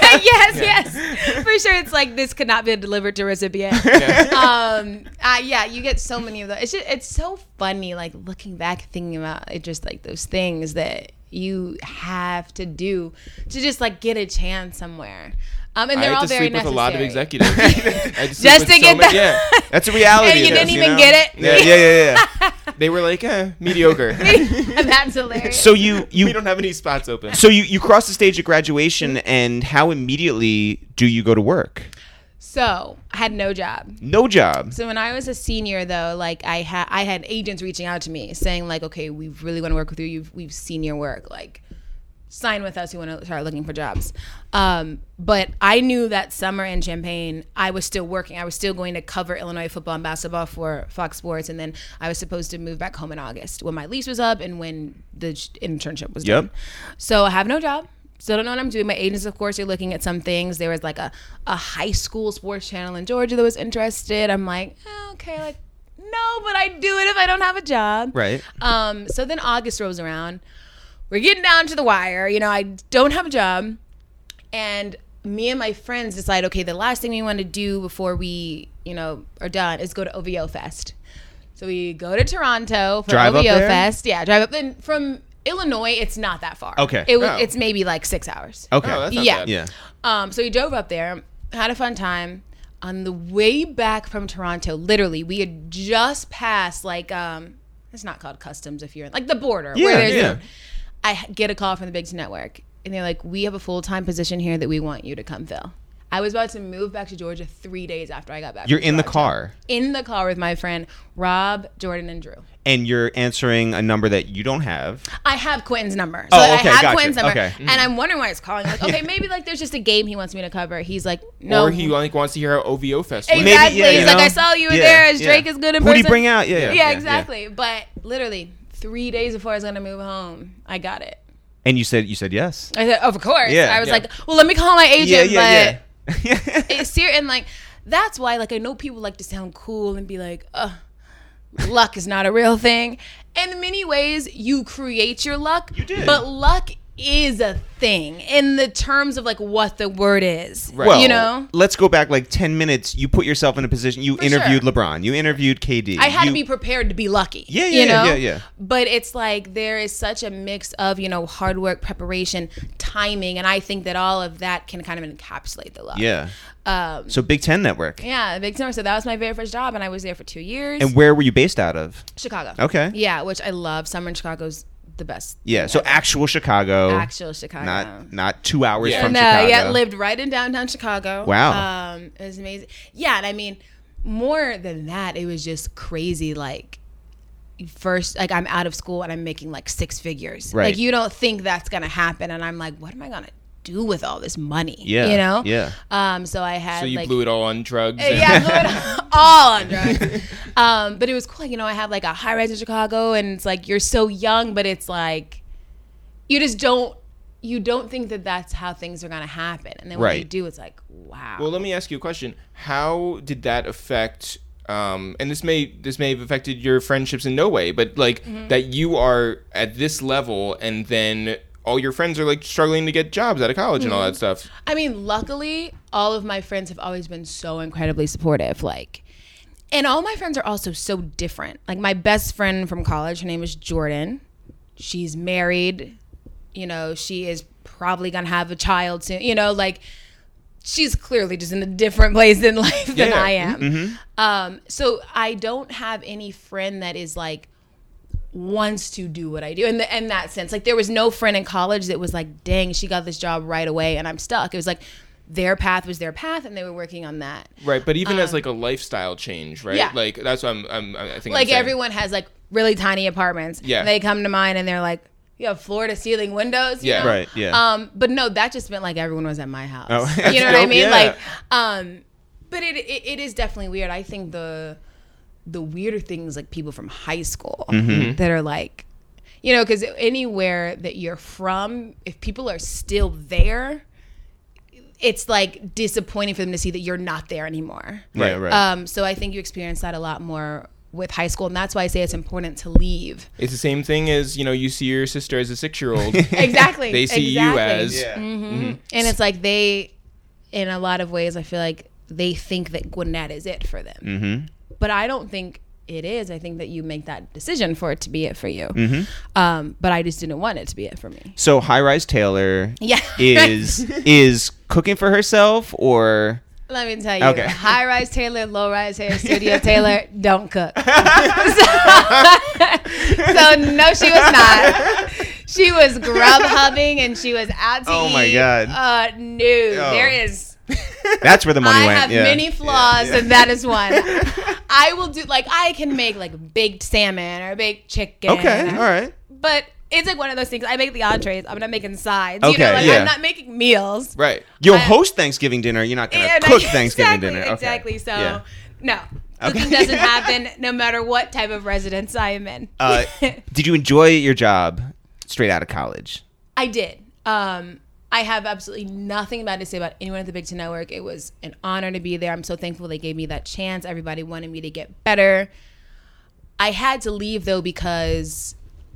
yes. For sure, it's like this could not be delivered to recipient. Yeah, you get so many of those. It's so funny, like looking back, thinking about it, just like those things that you have to do to just like get a chance somewhere. And I they're had all to very sleep with necessary. a lot of executives. I had to sleep Just with to so get many- that. Yeah. that's a reality. And you of this, didn't even know? get it. Yeah. They were like, mediocre. That's hilarious. So you We don't have any spots open. so you cross the stage at graduation, and how immediately do you go to work? So I had no job. No job. So when I was a senior, though, like I had agents reaching out to me saying like, okay, we really want to work with you. We've seen your work. Like, sign with us. We want to start looking for jobs. But I knew that summer in Champaign, I was still working. I was still going to cover Illinois football and basketball for Fox Sports, and then I was supposed to move back home in August when my lease was up and when the internship was done. So I have no job. Still don't know what I'm doing. My agents, of course, are looking at some things. There was like a high school sports channel in Georgia that was interested. I'm like, okay, like, no, but I'd do it if I don't have a job. Right. So then August rolls around. We're getting down to the wire. I don't have a job. And me and my friends decide, okay, the last thing we want to do before we, are done is go to OVO Fest. So we go to Toronto for Drive up OVO there? Fest. Yeah, drive up. And from Illinois, it's not that far. Okay. It's maybe like 6 hours. Okay. Oh, that's not Yeah. bad. Yeah. So we drove up there, had a fun time. On the way back from Toronto, literally, we had just passed like it's not called customs if you're in like the border. Yeah, where there's yeah. I get a call from the Big Ten Network, and they're like, "We have a full-time position here that we want you to come fill." I was about to move back to Georgia 3 days after I got back. You're from in the Toronto. car, In the car with my friend Rob, Jordan, and Drew. and you're answering a number that you don't have. I have Quentin's number. Oh, I okay, have gotcha. Quentin's number. Okay. And I'm wondering why it's calling. Like, okay, maybe like there's just a game he wants me to cover. He's like, no. Or he like wants to hear how OVO Fest went. Exactly. yeah, He's you like, know? I saw you Yeah, there as yeah. Drake is good in Who'd person. he bring out? Yeah. Yeah, exactly. But literally 3 days before I was gonna move home, I got it. And you said yes. I said, of course. Yeah. I was Yeah. like, well, let me call my agent. Yeah. But it's serious, and like that's why like I know people like to sound cool and be like, luck is not a real thing. In many ways, you create your luck. You did. But luck is a thing in the terms of like what the word is. Right. Well, let's go back like 10 minutes. You put yourself in a position. You For interviewed sure. LeBron. You interviewed KD. I had you, to be prepared to be lucky. Yeah, you know? yeah. But it's like there is such a mix of, hard work, preparation, timing, and I think that all of that can kind of encapsulate the luck. Yeah. So Big Ten Network. Yeah, Big Ten. So that was my very first job, and I was there for 2 years. And where were you based out of? Chicago. Okay. Yeah, which I love. Summer in Chicago's the best. Yeah. thing So ever. actual Chicago. Actual Chicago. Not 2 hours Yeah. from No, Chicago. yeah, lived right in downtown Chicago. Wow. It was amazing. Yeah, and I mean, more than that, it was just crazy. Like, first, like I'm out of school and I'm making like 6 figures. Right. Like you don't think that's gonna happen, and I'm like, what am I gonna do with all this money? Yeah, yeah. So I had So you like, blew it all on drugs. yeah, I blew it all on drugs. But it was cool. I have like a high rise in Chicago, and it's like you're so young, but it's like you just don't think that that's how things are gonna happen, and then when Right. you do, it's like wow. Well, let me ask you a question. How did that affect? And this may have affected your friendships in no way, but like that you are at this level, and then all your friends are like struggling to get jobs out of college and all that stuff. I mean, luckily, all of my friends have always been so incredibly supportive. Like, and all my friends are also so different. Like, my best friend from college, her name is Jordan. She's married. She is probably going to have a child soon. Like, she's clearly just in a different place in life than Yeah. I am. So I don't have any friend that is like, wants to do what I do in that sense. Like, there was no friend in college that was like, dang, she got this job right away and I'm stuck. It was like their path was their path and they were working on that. Right, but even as like a lifestyle change, right? Yeah. Like that's what I think. Like I'm saying. everyone has like really tiny apartments. Yeah. They come to mine and they're like, you have floor to ceiling windows. You Yeah. know? Right, yeah. But no, that just meant like everyone was at my house. Oh, you know what I dope, mean? yeah. Like, but it is definitely weird. I think the weirder things like people from high school Mm-hmm. that are like, you know, because anywhere that you're from, if people are still there, it's like disappointing for them to see that you're not there anymore. Right. So I think you experience that a lot more with high school, and that's why I say it's important to leave. It's the same thing as, you see your sister as a 6-year-old. Exactly. They see you as. Yeah. And it's like they, in a lot of ways, I feel like they think that Gwinnett is it for them. Mm-hmm. But I don't think it is. I think that you make that decision for it to be it for you. Mm-hmm. But I just didn't want it to be it for me. So High Rise Taylor Yeah. is cooking for herself, or Let me tell you, Okay. high rise Taylor, low rise hair studio Taylor don't cook. So no, she was not. She was grub hubbing and she was out to Oh eat. my God. No, Oh. there is. that's where the money I went. have yeah. many flaws, and that is one. I will do I can make like baked salmon or baked chicken. Okay, all right. But it's like one of those things. I make the entrees. I'm not making sides. Okay, yeah. I'm not making meals. Right. You'll I- host Thanksgiving dinner. You're not going to Yeah, cook Thanksgiving dinner. Okay. Exactly. So Yeah. no, Okay. cooking doesn't happen no matter what type of residence I am in. Did you enjoy your job straight out of college? I did. I have absolutely nothing bad to say about anyone at the Big Ten Network. It was an honor to be there. I'm so thankful they gave me that chance. Everybody wanted me to get better. I had to leave though because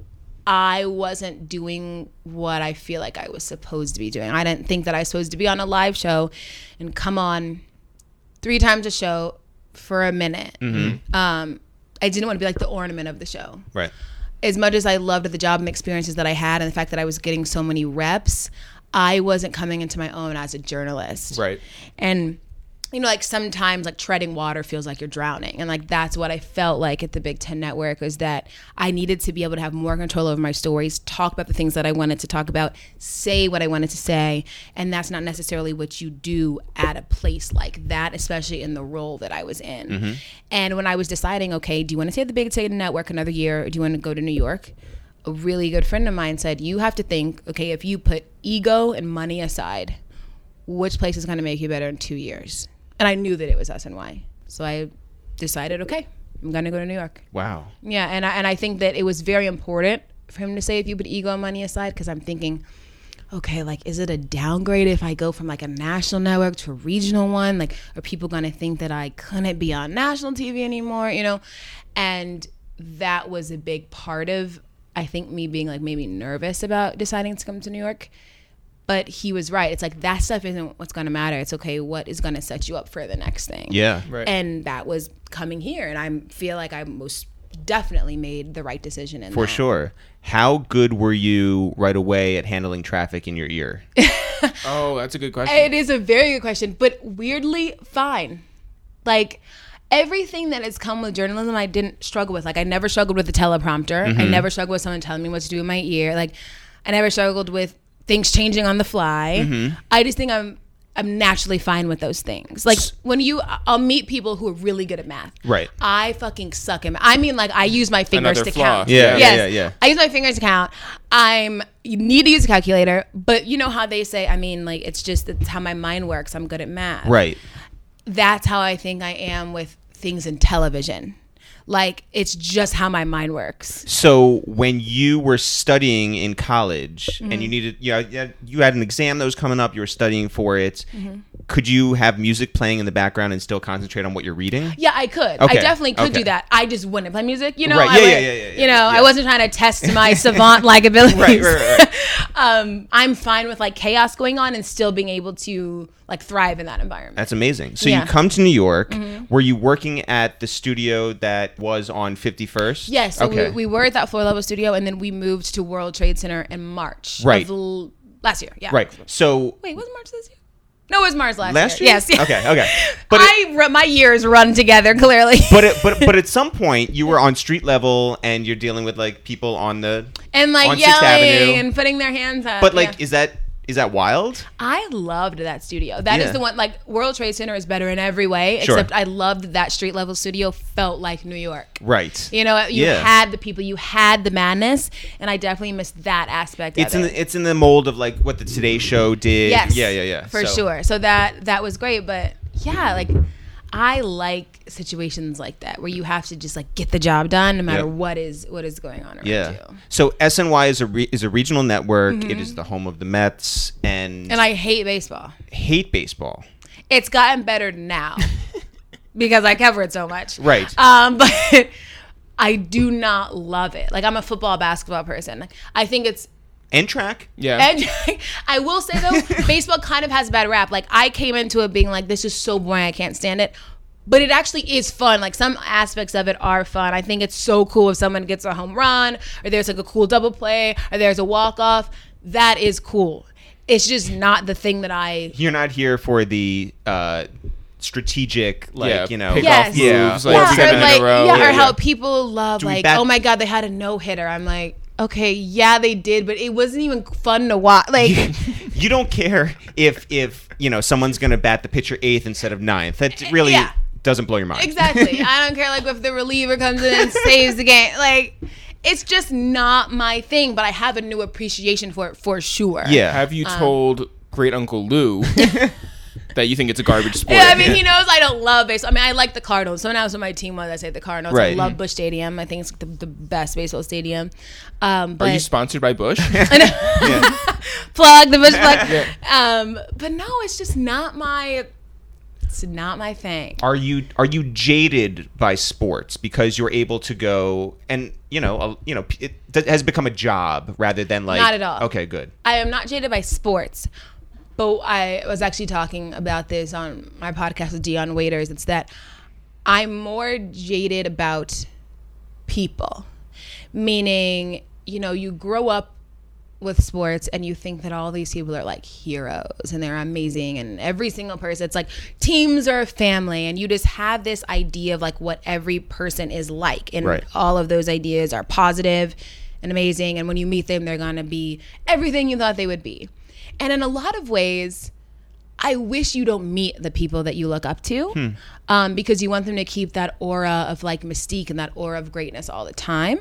I wasn't doing what I feel like I was supposed to be doing. I didn't think that I was supposed to be on a live show and come on 3 times a show for a minute. I didn't want to be like the ornament of the show. Right. As much as I loved the job and experiences that I had and the fact that I was getting so many reps, I wasn't coming into my own as a journalist. Right. And, like sometimes like treading water feels like you're drowning. And like that's what I felt like at the Big Ten Network, was that I needed to be able to have more control over my stories, talk about the things that I wanted to talk about, say what I wanted to say. And that's not necessarily what you do at a place like that, especially in the role that I was in. And when I was deciding, okay, do you want to stay at the Big Ten Network another year, or do you want to go to New York? A really good friend of mine said, you have to think, okay, if you put ego and money aside, which place is going to make you better in 2 years? And I knew that it was SNY. So I decided, okay, I'm going to go to New York. Wow. Yeah, and I think that it was very important for him to say, if you put ego and money aside, because I'm thinking, okay, like, is it a downgrade if I go from like a national network to a regional one? Like, are people going to think that I couldn't be on national TV anymore, And that was a big part of, I think, me being like maybe nervous about deciding to come to New York. But he was right. It's like that stuff isn't what's going to matter. It's okay, what is going to set you up for the next thing? Yeah. Right. And that was coming here. And I feel like I most definitely made the right decision in For that. sure. How good were you right away at handling traffic in your ear? Oh, that's a good question. It is a very good question, but weirdly fine. Like, everything that has come with journalism, I didn't struggle with. Like, I never struggled with the teleprompter. I never struggled with someone telling me what to do in my ear. Like, I never struggled with things changing on the fly. I just think I'm naturally fine with those things. Like, I'll meet people who are really good at math. Right. I fucking suck at math. I mean, like, I use my fingers Another to flaw. count. Yeah, Yes. yeah. I use my fingers to count. You need to use a calculator, but you know how they say, I mean, like, it's how my mind works. I'm good at math. Right. That's how I think I am with things in television. Like, it's just how my mind works. So when you were studying in college and you needed, you had an exam that was coming up, you were studying for it. Could you have music playing in the background and still concentrate on what you're reading? Yeah, I could. Okay, I definitely could okay. do that. I just wouldn't play music, Right, I yeah. I wasn't trying to test my savant-like abilities. Right. I'm fine with like chaos going on and still being able to like thrive in that environment. That's amazing. So Yeah. you come to New York. Were you working at the studio that was on 51st? Yes, so Okay. we were at that floor level studio, and then we moved to World Trade Center in March Right. of last year. Yeah. Right. So Wait, was it March this year? No, it was March last last year? Yes. Okay. But My years run together clearly. but at some point you were on street level and you're dealing with like people on the and like on 6th Avenue. yelling and putting their hands up. But like yeah. is that Is that wild? I loved that studio. That is Yeah. the one, like, World Trade Center is better in every way, Sure. except I loved that street level studio felt like New York. Right. You know, you Yeah. had the people, you had the madness, and I definitely missed that aspect It's of in it. it's in the mold of like what the Today Show did. Yes. Yeah. For So- sure. So that was great, but yeah, like I like situations like that where you have to just like get the job done no matter Yep. what is going on around Yeah. you. So SNY is a regional network. It is the home of the Mets and And I hate baseball. hate baseball. It's gotten better now because I cover it so much. Right. But I do not love it. Like I'm a football, basketball person. I think it's And track. Yeah. And I will say though, baseball kind of has a bad rap. Like I came into it being like, this is so boring, I can't stand it. But it actually is fun. Like some aspects of it are fun. I think it's so cool if someone gets a home run, or there's like a cool double play, or there's a walk off. That is cool. It's just not the thing that I. You're not here for the strategic, like, Yeah, you know. pick Yes. off Yeah. moves, like Or Yeah, 7 or in like, a row. yeah, or Yeah. how people love Do we like, bat- oh my god, they had a no hitter. I'm like, okay, yeah, they did, but it wasn't even fun to watch. Like, You don't care if you know someone's gonna bat the pitcher 8th instead of 9th. That really Yeah. doesn't blow your mind. exactly. I don't care like if the reliever comes in and saves the game. Like, it's just not my thing. But I have a new appreciation for it for sure. Yeah. Have you told Great Uncle Lou that you think it's a garbage sport? Yeah, I mean, he knows I don't love baseball. I mean, I like the Cardinals. So now when my team was, I say the Cardinals. I Right. love Busch Stadium. I think it's the best baseball stadium. But Are you sponsored by Bush? plug the Busch plug. But no, it's just not my. It's not my thing. Are you jaded by sports because you're able to go and it has become a job rather than like Not at all. Okay, good. I am not jaded by sports, but I was actually talking about this on my podcast with Dion Waiters. It's that I'm more jaded about people, meaning, you grow up with sports and you think that all these people are like heroes and they're amazing, and every single person, it's like teams are a family, and you just have this idea of like what every person is like, and Right. all of those ideas are positive and amazing, and when you meet them they're gonna be everything you thought they would be. And in a lot of ways, I wish you don't meet the people that you look up to, because you want them to keep that aura of like mystique and that aura of greatness all the time.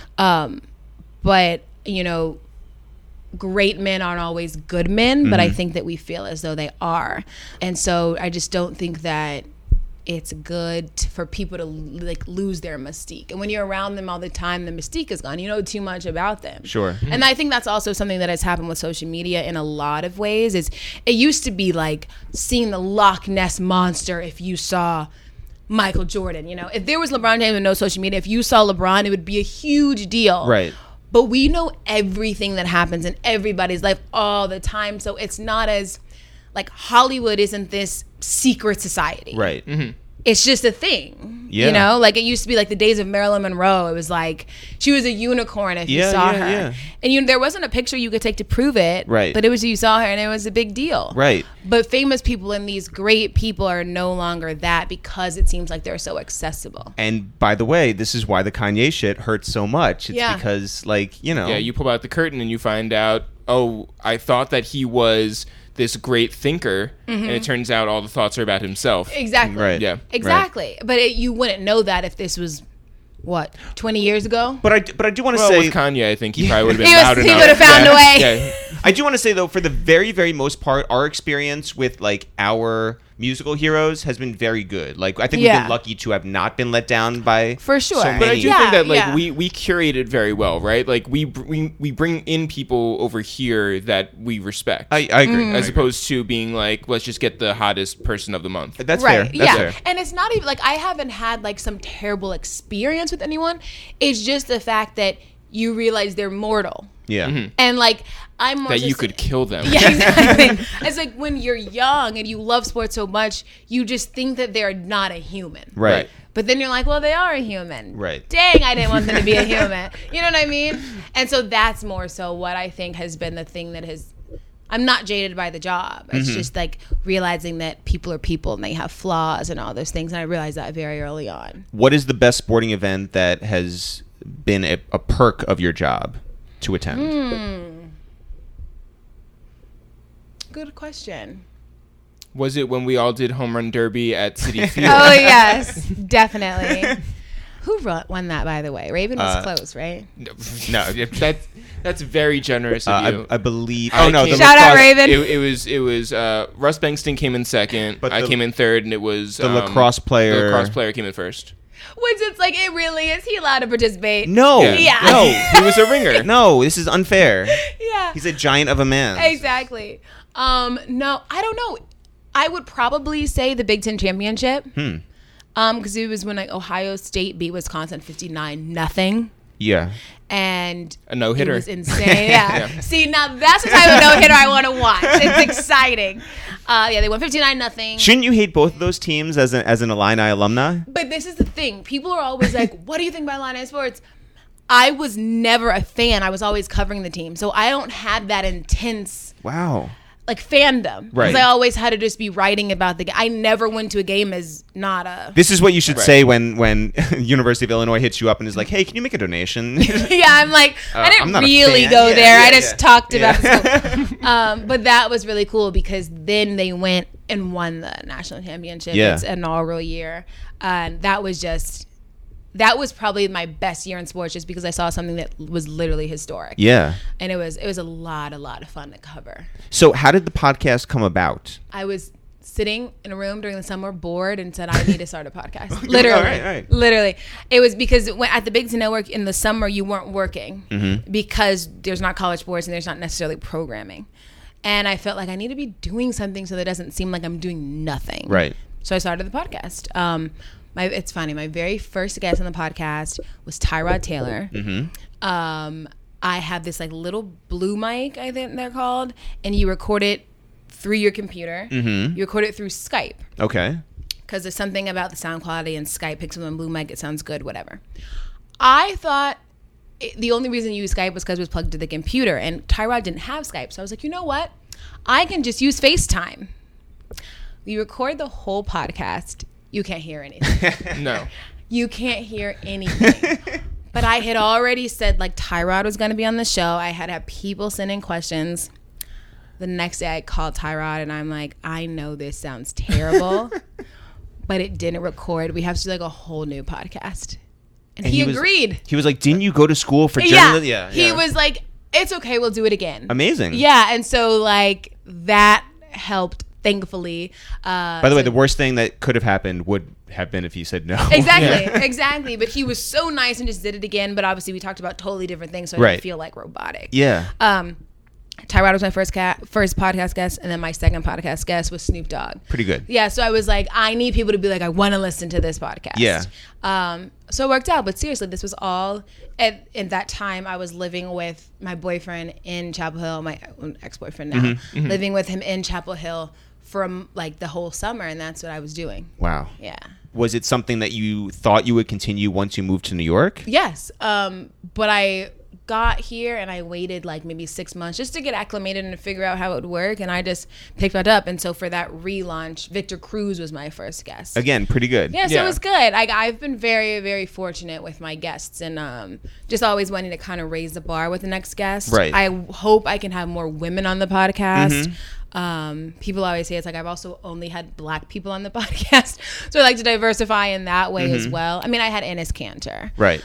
But great men aren't always good men, but I think that we feel as though they are. And so I just don't think that it's good for people to like lose their mystique. And when you're around them all the time, the mystique is gone. You know too much about them. Sure. And I think that's also something that has happened with social media in a lot of ways. Is it used to be like seeing the Loch Ness monster if you saw Michael Jordan. If there was LeBron James and no social media, if you saw LeBron, it would be a huge deal. Right. But we know everything that happens in everybody's life all the time. So it's not as like Hollywood isn't this secret society. Right. It's just a thing. Yeah. Like it used to be like the days of Marilyn Monroe. It was like she was a unicorn if you Yeah, saw yeah, her. yeah. And there wasn't a picture you could take to prove it. Right. But it was you saw her and it was a big deal. Right. But famous people and these great people are no longer that because it seems like they're so accessible. And by the way, this is why the Kanye shit hurts so much. It's Yeah. because like, Yeah, you pull out the curtain and you find out, oh, I thought that he was this great thinker, and it turns out all the thoughts are about himself. Exactly. Right. Yeah. Exactly. But you wouldn't know that if this was, 20 years ago? But I do want to Well, say with Kanye, I think he probably would have been He was- loud he enough. would have found Yeah. a way. Yeah. I do want to say though, for the very, very most part, our experience with like our musical heroes has been very good. Like I think we've Yeah. been lucky to have not been let down by For sure. So But But I many. do Yeah, think that like yeah. we curate it very well, right? Like we bring in people over here that we respect, I agree. as opposed to being like, let's just get the hottest person of the month. That's fair. Right. That's Yeah. fair. And it's not even like I haven't had like some terrible experience with anyone. It's just the fact that you realize they're mortal. Yeah. And like I'm more That you just- could kill them. Yeah, exactly. It's like when you're young and you love sports so much, you just think that they're not a human. Right. But then you're like, well, they are a human. Right. Dang, I didn't want them to be a human. You know what I mean? And so that's more so what I think has been the thing that has. I'm not jaded by the job. It's just like realizing that people are people and they have flaws and all those things. And I realized that very early on. What is the best sporting event that has been a perk of your job to attend? good question. Was it when we all did home run derby at Citi Field? Oh yes, definitely. Who won that, by the way? Raven was close, right? No, that's very generous of you. I believe. I Oh no! came- Shout out, lacrosse- Raven. It was Russ Bengston came in second. But I the- came in third, and it was The lacrosse player- The lacrosse player came in first. Which it's like, it really is. He allowed to participate? No, Yeah. no, He was a ringer. no. This is unfair. Yeah. He's a giant of a man. Exactly. No, I don't know. I would probably say the Big Ten championship. Because it was when like Ohio State beat Wisconsin 59-0. Yeah. And A no-hitter. it was insane. Yeah. See, now that's the type of no-hitter I want to watch. It's exciting. Yeah, they won 59-0. Shouldn't you hate both of those teams as an Illini alumni? But this is the thing. People are always like, what do you think about Illini sports? I was never a fan. I was always covering the team. So I don't have that intense Wow. like fandom. Right. Because I always had to just be writing about the game. I never went to a game as not a... This is what you should Right. say when University of Illinois hits you up and is like, "Hey, can you make a donation?" Yeah, I'm like, I I'm didn't not a really fan. go Yeah, there. yeah, I just yeah. talked about Yeah. school. But that was really cool because then they went and won the national championship. Yeah. It's an inaugural year. And that was probably my best year in sports just because I saw something that was literally historic. Yeah. And it was a lot of fun to cover. So, how did the podcast come about? I was sitting in a room during the summer bored and said, I need to start a podcast. Literally. All right. Literally. It was because at the Big Ten Network in the summer, you weren't working because there's not college sports and there's not necessarily programming. And I felt like I need to be doing something so that it doesn't seem like I'm doing nothing. Right. So I started the podcast. It's funny. My very first guest on the podcast was Tyrod Taylor. I have this like little blue mic, I think they're called, and you record it through your computer. You record it through Skype Okay. because there's something about the sound quality and Skype picks up on blue mic. It sounds good, whatever. I thought the only reason you use Skype was because it was plugged to the computer, and Tyrod didn't have Skype. So I was like, you know what? I can just use FaceTime. We record the whole podcast. You can't hear anything. No. You can't hear anything. But I had already said like Tyrod was going to be on the show. I had people send in questions. The next day I called Tyrod and I'm like, I know this sounds terrible, but it didn't record. We have to do like a whole new podcast. And he agreed. He was like, "Didn't you go to school for Yeah. journalism?" He was like, it's okay. We'll do it again. Amazing. Yeah. And so like that helped, thankfully. By the way, the worst thing that could have happened would have been if he said no. Exactly. But he was so nice and just did it again. But obviously we talked about totally different things, so it Right. didn't feel like robotic. Yeah. Tyrod was my first podcast guest, and then my second podcast guest was Snoop Dogg. Pretty good. Yeah, so I was like, I need people to be like, I want to listen to this podcast. Yeah. So it worked out. But seriously, this was all at that time. I was living with my boyfriend in Chapel Hill, my ex-boyfriend now, living with him in Chapel Hill for like the whole summer, and that's what I was doing. Wow. Yeah. Was it something that you thought you would continue once you moved to New York? Yes. But I got here and I waited like maybe 6 months just to get acclimated and to figure out how it would work, and I just picked that up. And so for that relaunch, Victor Cruz was my first guest. Again, pretty good. Yeah, so Yeah. it was good. I've been very, very fortunate with my guests, and just always wanting to kind of raise the bar with the next guest. Right. I hope I can have more women on the podcast. People always say it's like I've also only had Black people on the podcast, so I like to diversify in that way as well. I mean, I had Enes Kanter. Right.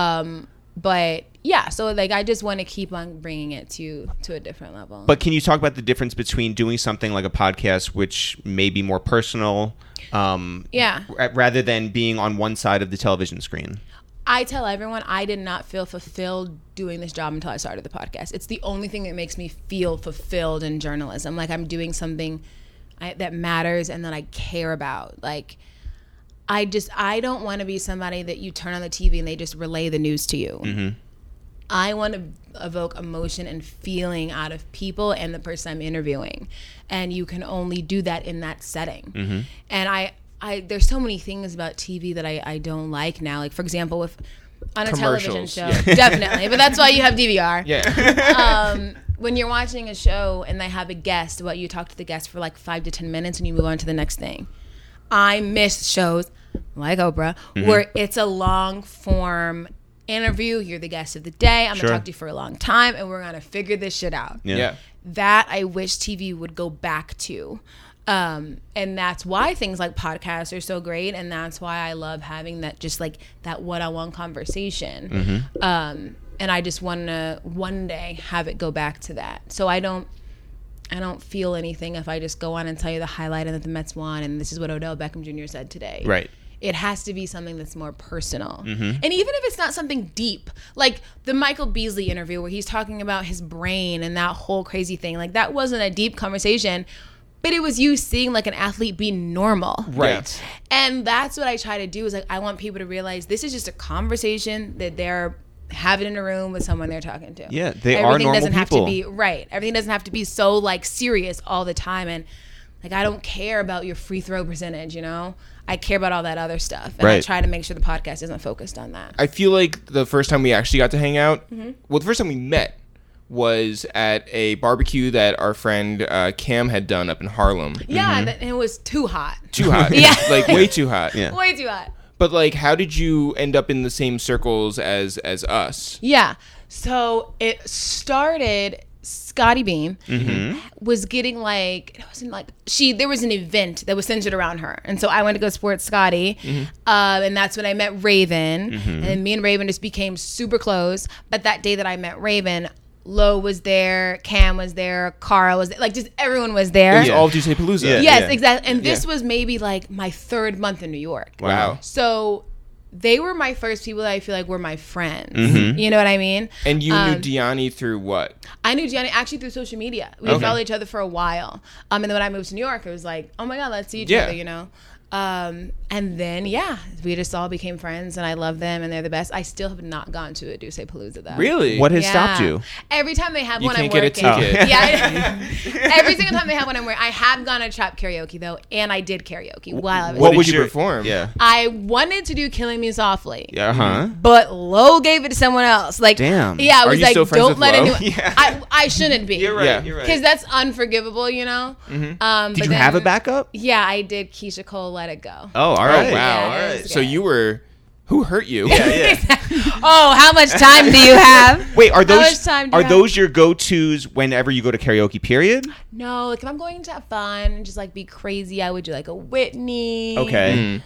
But yeah, so like I just want to keep on bringing it to a different level. But can you talk about the difference between doing something like a podcast, which may be more personal, yeah, rather than being on one side of the television screen? I tell everyone I did not feel fulfilled doing this job until I started the podcast. It's the only thing that makes me feel fulfilled in journalism. Like I'm doing something that matters and that I care about. Like I don't want to be somebody that you turn on the TV and they just relay the news to you. I want to evoke emotion and feeling out of people and the person I'm interviewing. And you can only do that in that setting. And I there's so many things about TV that I don't like now. Like, for example, on a television Commercials, show, yeah. definitely. But that's why you have DVR. Yeah. When you're watching a show and they have a guest, you talk to the guest for like 5 to 10 minutes and you move on to the next thing. I miss shows like Oprah where it's a long form interview. You're the guest of the day. I'm Sure. gonna talk to you for a long time and we're gonna figure this shit out. Yeah. Yeah. that I wish TV would go back to. And that's why things like podcasts are so great, and that's why I love having that, just like that one-on-one conversation. And I just want to one day have it go back to that. So I don't feel anything if I just go on and tell you the highlight and that the Mets won and this is what Odell Beckham Jr. said today. Right. It has to be something that's more personal. And even if it's not something deep, like the Michael Beasley interview where he's talking about his brain and that whole crazy thing, like that wasn't a deep conversation, but it was you seeing like an athlete be normal. Right. And that's what I try to do, is like I want people to realize this is just a conversation that they're having in a room with someone they're talking to. Yeah, they are normal doesn't have people. to be right. Everything doesn't have to be so like serious all the time. And like I don't care about your free throw percentage, you know? I care about all that other stuff. And I Right. try to make sure the podcast isn't focused on that. I feel like the first time we actually got to hang out, well, the first time we met was at a barbecue that our friend Cam had done up in Harlem. Yeah, and it was too hot. Too hot. Yeah. Like way too hot. Yeah. Way too hot. But like, how did you end up in the same circles as us? Yeah. So it started, Scotty Beam was getting like, it wasn't like, there was an event that was centered around her. And so I went to go support Scotty. And that's when I met Raven. And then me and Raven just became super close. But that day that I met Raven, Lo was there, Cam was there, Cara was there, like just everyone was there. It was all Duce Palooza. Yeah. Yes, exactly. And this was maybe like my 3rd month in New York. Wow. So they were my first people that I feel like were my friends. You know what I mean? And you knew Deani through what? I knew Gianni actually through social media. We followed each other for a while. And then when I moved to New York, it was like, oh my God, let's see each other, you know? And then, we just all became friends, and I love them, and they're the best. I still have not gone to a Duce Palooza, though. Really? What has stopped you? Every time they have You one, can't I'm get a working. ticket. Yeah. Every single time they have one, I'm working. I have gone to trap karaoke, though, and I did karaoke while I was What there. did you perform? Yeah. I wanted to do Killing Me Softly. Yeah. Uh-huh. But Lo gave it to someone else. Like, Damn. yeah, I Are was you like, still friends don't with let Lo? anyone. Yeah. I shouldn't be. You're right. Yeah. You're right. Because that's unforgivable, you know? Did you have a backup? Yeah, I did Keisha Cole, Let It Go. Oh, all right. Wow. Yeah, all it right. was So you were, who hurt you? Yeah. Oh, how much time do you have? Wait, are How those much time do you have? your go-tos whenever you go to karaoke? Period. No, like if I'm going to have fun and just like be crazy, I would do like a Whitney. Okay.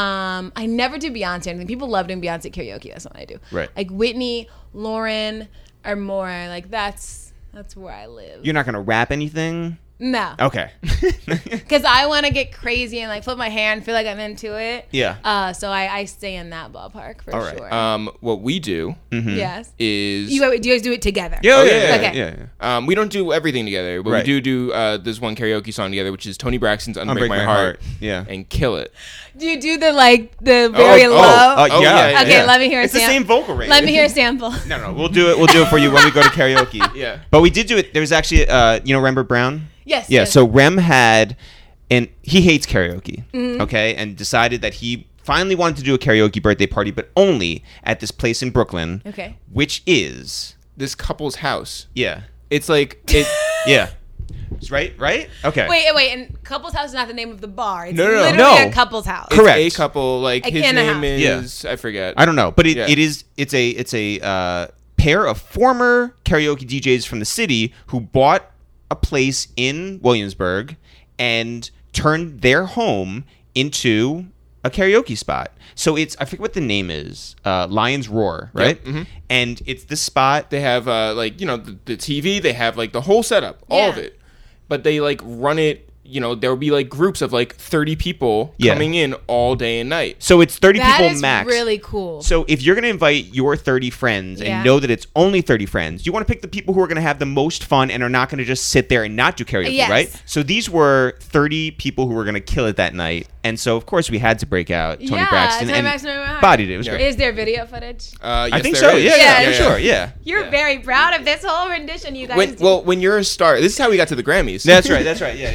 I never do Beyonce or anything. People love doing Beyonce karaoke. That's what I do. Right. Like Whitney, Lauren, or more. Like that's where I live. You're not gonna rap anything. No. Okay. Because I want to get crazy and like flip my hair and feel like I'm into it. Yeah. So I stay in that ballpark for All right. sure. What we do Yes. is Do you guys do it together? Yeah. Oh, yeah. yeah, Yeah. okay. Yeah. we don't do everything together, but Right. we do this one karaoke song together, which is Tony Braxton's "Unbreak Unbreak My My Heart," Heart. Yeah. and kill it. Do you do the very low? yeah. Okay, let me hear It's a the same vocal range. Let me hear a sample. No, we'll do it. We'll do it for you when we go to karaoke. Yeah. But we did do it. There was actually, Rembert Brown. Yes. Yeah. yes. So Rem had, and he hates karaoke. Mm-hmm. Okay, and decided that he finally wanted to do a karaoke birthday party, but only at this place in Brooklyn. Okay. Which is, This couple's house. yeah, It's like it. yeah. It's right. Okay. Wait, and couple's house is not the name of the bar. It's No. literally No. a couple's house. It's Correct. a couple. Like Like his in a name house. is I forget. I don't know, but Yeah. it's a pair of former karaoke DJs from the city who bought a place in Williamsburg and turned their home into a karaoke spot. So it's, I forget what the name is, Lion's Roar, right? Yep, And it's the spot. They have the TV. They have like the whole setup, all of Yeah. it. But they like run it. There will be like groups of like 30 people Yeah. coming in all day and night. So it's 30 That people is max. really cool. So if you're going to invite your 30 friends Yeah. and know that it's only 30 friends, you want to pick the people who are going to have the most fun and are not going to just sit there and not do karaoke, Yes. right? So these were 30 people who were going to kill it that night. And so, of course, we had to break out Tony Yeah, Braxton Tony and Braxton, Unbreak My Heart. bodied it. It was Yeah. great. Is there video footage? Yes, I think there so. is. Yeah, For sure. Yeah. You're very proud of this whole rendition, you guys. When you're a star, this is how we got to the Grammys. That's right.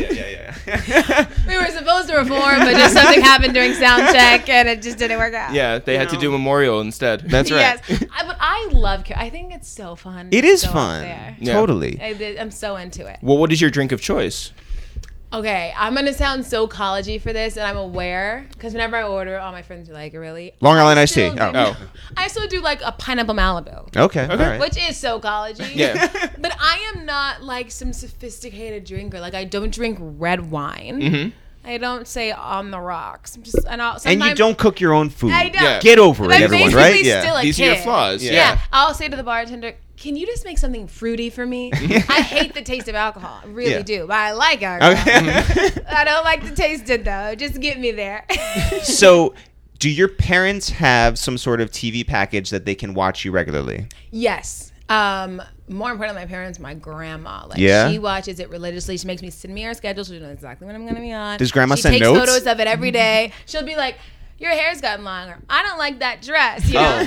Yeah. We were supposed to perform, but just something happened during sound check, and it just didn't work out. Yeah, they had to do Memorial instead. That's right. Yes, but I love karaoke. I think it's so fun. It is So up fun. there. Yeah. Totally. I'm so into it. Well, what is your drink of choice? Okay, I'm gonna sound so collegey for this, and I'm aware because whenever I order, all my friends are like, "Really?" Long Island iced tea. Still do- Oh. I still do like a pineapple Malibu, Okay. All right. which is so collegey. Yeah. But I am not like some sophisticated drinker. Like I don't drink red wine. Mm-hmm. I don't say on the rocks. I'm just and And you sometimes- don't cook your own food. I don't. Yeah. Get over it, I'm everyone. basically Right? Yeah. still a These are your kid. flaws. Yeah. Yeah. I'll say to the bartender, "Can you just make something fruity for me?" I hate the taste of alcohol. I really Yeah. do. But I like alcohol. Okay. I don't like to taste it though. Just get me there. So, do your parents have some sort of TV package that they can watch you regularly? Yes. More important than my parents, my grandma. Like Yeah? she watches it religiously. She makes me send me her schedule so she knows exactly when I'm gonna be on. Does grandma she send takes notes? photos of it every day. She'll be like, "Your hair's gotten longer. I don't like that dress." You know?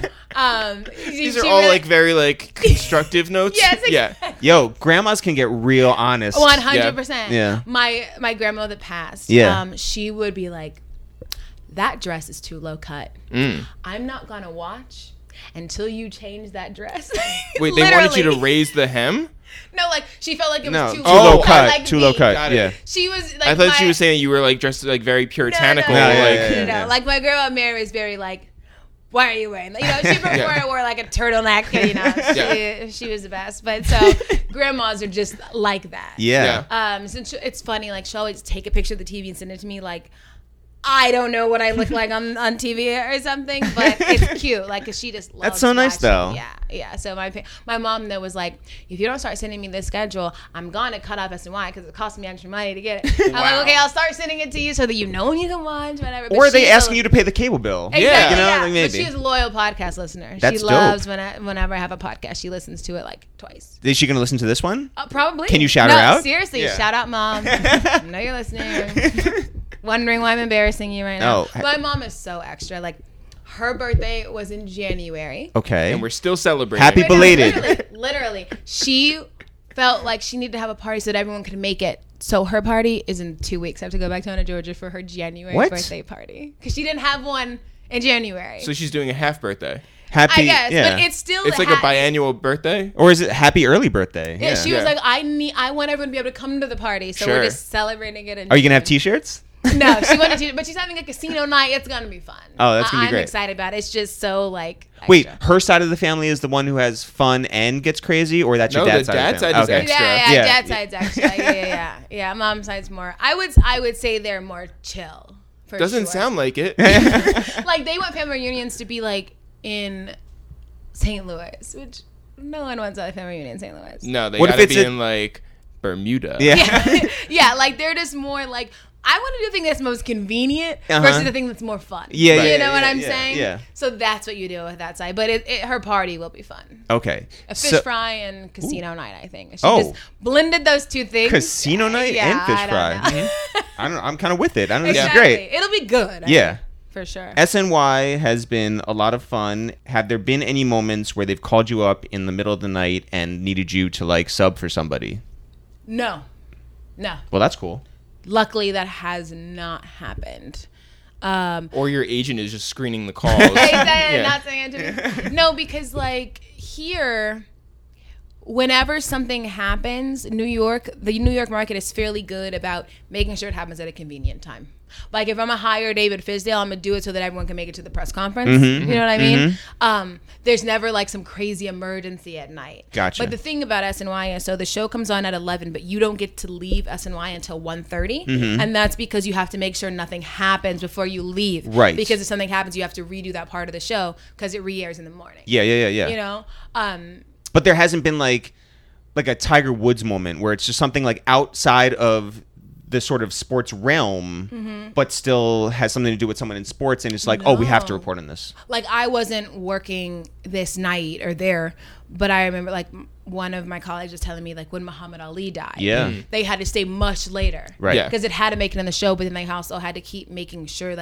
These are all like very like constructive notes. Yes, Yeah. exactly. Yo, grandmas can get real honest. 100%. Yeah. My grandma that passed. Yeah. She would be like, "That dress is too low cut. Mm. I'm not gonna watch until you change that dress." Wait, they wanted you to Literally. raise the hem? No, like she felt like it was No, too too low Oh. cut. like Too me. low cut. Got it. Yeah. She was like, I thought my, she was saying you were like dressed like very puritanical. No, Yeah, like yeah, no. Like my grandma Mary was very like, "Why are you wearing that?" You know, she preferred Yeah. I wore like a turtleneck. You know, she was the best. But so grandmas are just like that. Yeah. Since it's funny, like she'll always take a picture of the TV and send it to me. Like I don't know what I look like on TV or something, but it's cute. Like 'cause she just loves That's so nice, watching. though. Yeah. So my mom though was like, "If you don't start sending me this schedule, I'm gonna cut off SNY because it costs me extra money to get it." I'm like, "Okay, I'll start sending it to you so that you know when you can watch whatever." But Or are they she's asking a- you to pay the cable bill? Exactly, Yeah. You know, yeah. like But maybe. she's a loyal podcast listener. That's she loves dope. whenever I have a podcast, she listens to it like twice. Is she going to listen to this one? Probably. Can you shout her out? Seriously, Yeah. shout out, Mom. I know you're listening. Wondering why I'm embarrassing you right now. Oh. My mom is so extra. Like, her birthday was in January. Okay. and we're still celebrating. Happy Wait, no, belated. Literally. She felt like she needed to have a party so that everyone could make it. So her party is in 2 weeks. I have to go back down to Georgia for her January What? birthday party. Because she didn't have one in January. So she's doing a half birthday. Happy. I guess. Yeah. But it's still It's like a biannual birthday. Or is it happy early birthday? Yeah, she was Yeah. like, I want everyone to be able to come to the party. So Sure. we're just celebrating it. Are you going to have T-shirts? No, she wanted to, but she's having a casino night. It's gonna be fun. Oh, that's gonna be I'm great. excited about it. It's just so like. Wait, extra. her side of the family is the one who has fun and gets crazy, or that's your No, dad's the side dad's of the family? side is Okay. extra. Yeah, Yeah. dad's side's extra. Yeah. Mom's side's more. I would say they're more chill. For Doesn't sure. sound like it. like they want family reunions to be like in St. Louis, which no one wants a family reunion in St. Louis. No, they What if gotta it's be a- in like Bermuda. Yeah. Yeah, like they're just more like I want to do the thing that's most convenient Uh-huh. versus the thing that's more fun. Yeah, you yeah, know what yeah, I'm yeah, saying? yeah. So that's what you do with that side. But her party will be fun. Okay. A fish So- fry and casino night, I think. She Oh. just blended those two things. Casino night Yeah, and fish I fry. don't know. I don't know. I'm kind of with it. I don't know. This is Exactly. great. It'll be good. I Yeah. think, for sure. SNY has been a lot of fun. Have there been any moments where they've called you up in the middle of the night and needed you to like sub for somebody? No. Well, that's cool. Luckily, that has not happened. Or your agent is just screening the calls. Exactly, not saying it to me. No, because like here, whenever something happens, the New York market is fairly good about making sure it happens at a convenient time. Like if I'm gonna hire David Fisdale, I'm gonna do it so that everyone can make it to the press conference. You know what I mean? There's never like some crazy emergency at night. Gotcha. But the thing about SNY is, so the show comes on at 11, but you don't get to leave SNY until 1:30, and that's because you have to make sure nothing happens before you leave. Right. Because if something happens, you have to redo that part of the show because it re-airs in the morning. Yeah. You know. But there hasn't been like a Tiger Woods moment where it's just something like outside of the sort of sports realm, but still has something to do with someone in sports, and it's like, oh, we have to No. report on this. Like I wasn't working this night or there, but I remember like one of my colleagues was telling me like when Muhammad Ali died, Yeah. they had to stay much later, Right. Yeah. Because it had to make it in the show, but then they also had to keep making sure like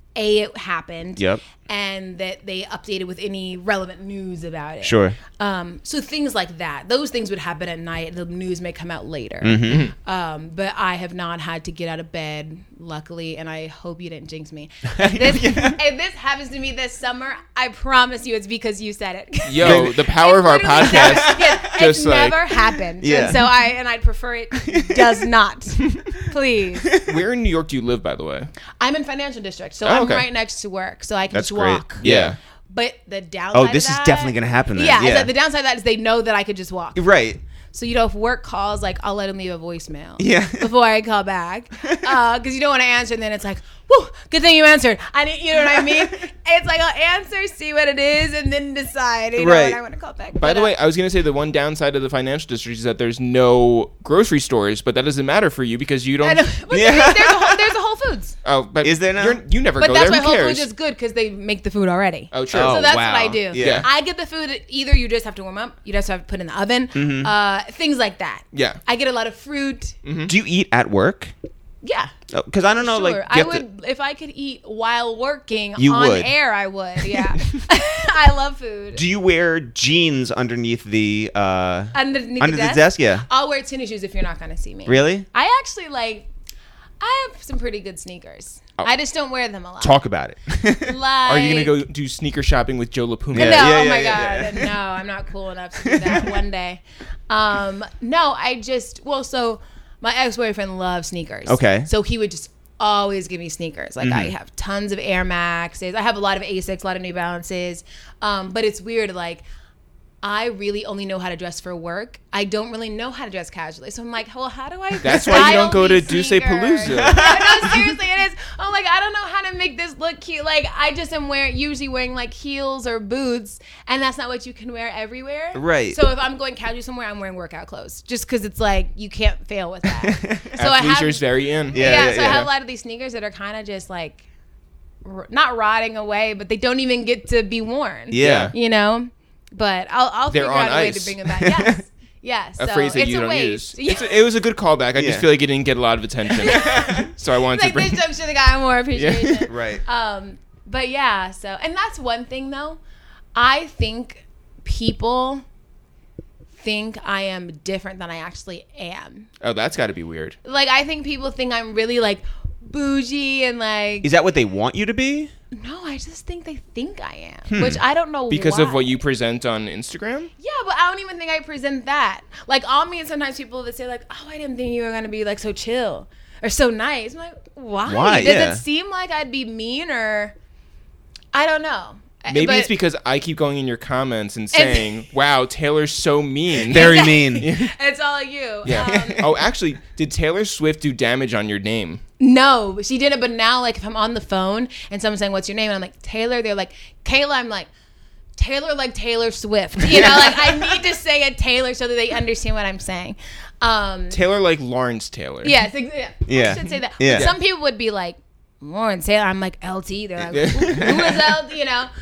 it happened. Yep. And that they updated with any relevant news about it. Sure. So things like that. Those things would happen at night. The news may come out later. But I have not had to get out of bed, luckily, and I hope you didn't jinx me. If this happens to me this summer, I promise you it's because you said it. Yo, the power of our podcast. It's never happened. Yeah. And so I'd prefer it does not. Please. Where in New York do you live, by the way? I'm in Financial District, so Oh, I'm okay. right next to work, so I can That's just great. walk. Yeah. But the downside this of is that, definitely gonna happen then. Yeah, Yeah. it's like the downside of that is they know that I could just walk. Right. So, if work calls, like, I'll let them leave a voicemail. Yeah. Before I call back. Because you don't want to answer, and then it's like, whew, good thing you answered. You know what I mean? It's like, I'll answer, see what it is, and then decide, when I want to call back. By the way, I was going to say the one downside of the Financial District is that there's no grocery stores, but that doesn't matter for you because you don't. There's a Whole Foods. Oh, but Is there now? You never But go that's there. why Who Whole cares? Foods is good because they make the food already. Oh, true. So that's wow. what I do. Yeah. I get the food, either you just have to warm up, you just have to put in the oven, things like that. Yeah. I get a lot of fruit. Do you eat at work? Yeah. Because I don't know, Sure. like, I you have would, if I could eat while working You on would. air, I would. Yeah. I love food. Do you wear jeans underneath the Underneath under the desk? Yeah. I'll wear tennis shoes if you're not going to see me. Really? I actually I have some pretty good sneakers. Oh. I just don't wear them a lot. Talk about it. Like, Are you going to go do sneaker shopping with Joe LaPuma? Yeah. No, oh my yeah. God. No, I'm not cool enough to do that one day. No, so my ex-boyfriend loves sneakers. Okay. So he would just always give me sneakers. Like I have tons of Air Maxes. I have a lot of Asics, a lot of New Balances. But it's weird, like I really only know how to dress for work. I don't really know how to dress casually. So I'm like, well, how do I That's why you don't go to Duce Palooza. No, seriously, it is. I'm like, I don't know how to make this look cute. Like, I just am usually wearing like heels or boots, and that's not what you can wear everywhere. Right. So if I'm going casual somewhere, I'm wearing workout clothes, just because it's like you can't fail with that. So I have, Athleisure's very in. Yeah. so I have a lot of these sneakers that are kind of just like not rotting away, but they don't even get to be worn. Yeah. You know. But I'll They're figure on out a way ice. to bring them back. Yes. Yes. A So phrase that it's you a don't waste. use. It was a good callback. I just Yeah. feel like it didn't get a lot of attention. So I wanted to Like bring this joke should have gotten more appreciation. Right. But yeah, so and that's one thing though. I think people think I am different than I actually am. Oh, that's got to be weird. Like I think people think I'm really like bougie and like Is that what they want you to be? no, I just think they think I am, which I don't know Because why. of what you present on Instagram? Yeah, but I don't even think I present that. Like I'll meet sometimes people that say like, "Oh, I didn't think you were gonna be like so chill or so nice." I'm like, why? Why? Does Yeah. it seem like I'd be mean or I don't know. Maybe But- it's because I keep going in your comments and saying, wow, Taylor's so mean. Very mean. it's all you. Yeah. Oh, actually, did Taylor Swift do damage on your name? No, she didn't. But now, like, if I'm on the phone and someone's saying, "What's your name?" and I'm like, Taylor, they're like, Kayla. I'm like, Taylor, like Taylor Swift. You know, like I need to say a Taylor so that they understand what I'm saying. Taylor like Lawrence Taylor. Yes, Yeah. I should say that. Yeah. But some people would be like, Lawrence Taylor. I'm like LT. They're like, who is LT? You know.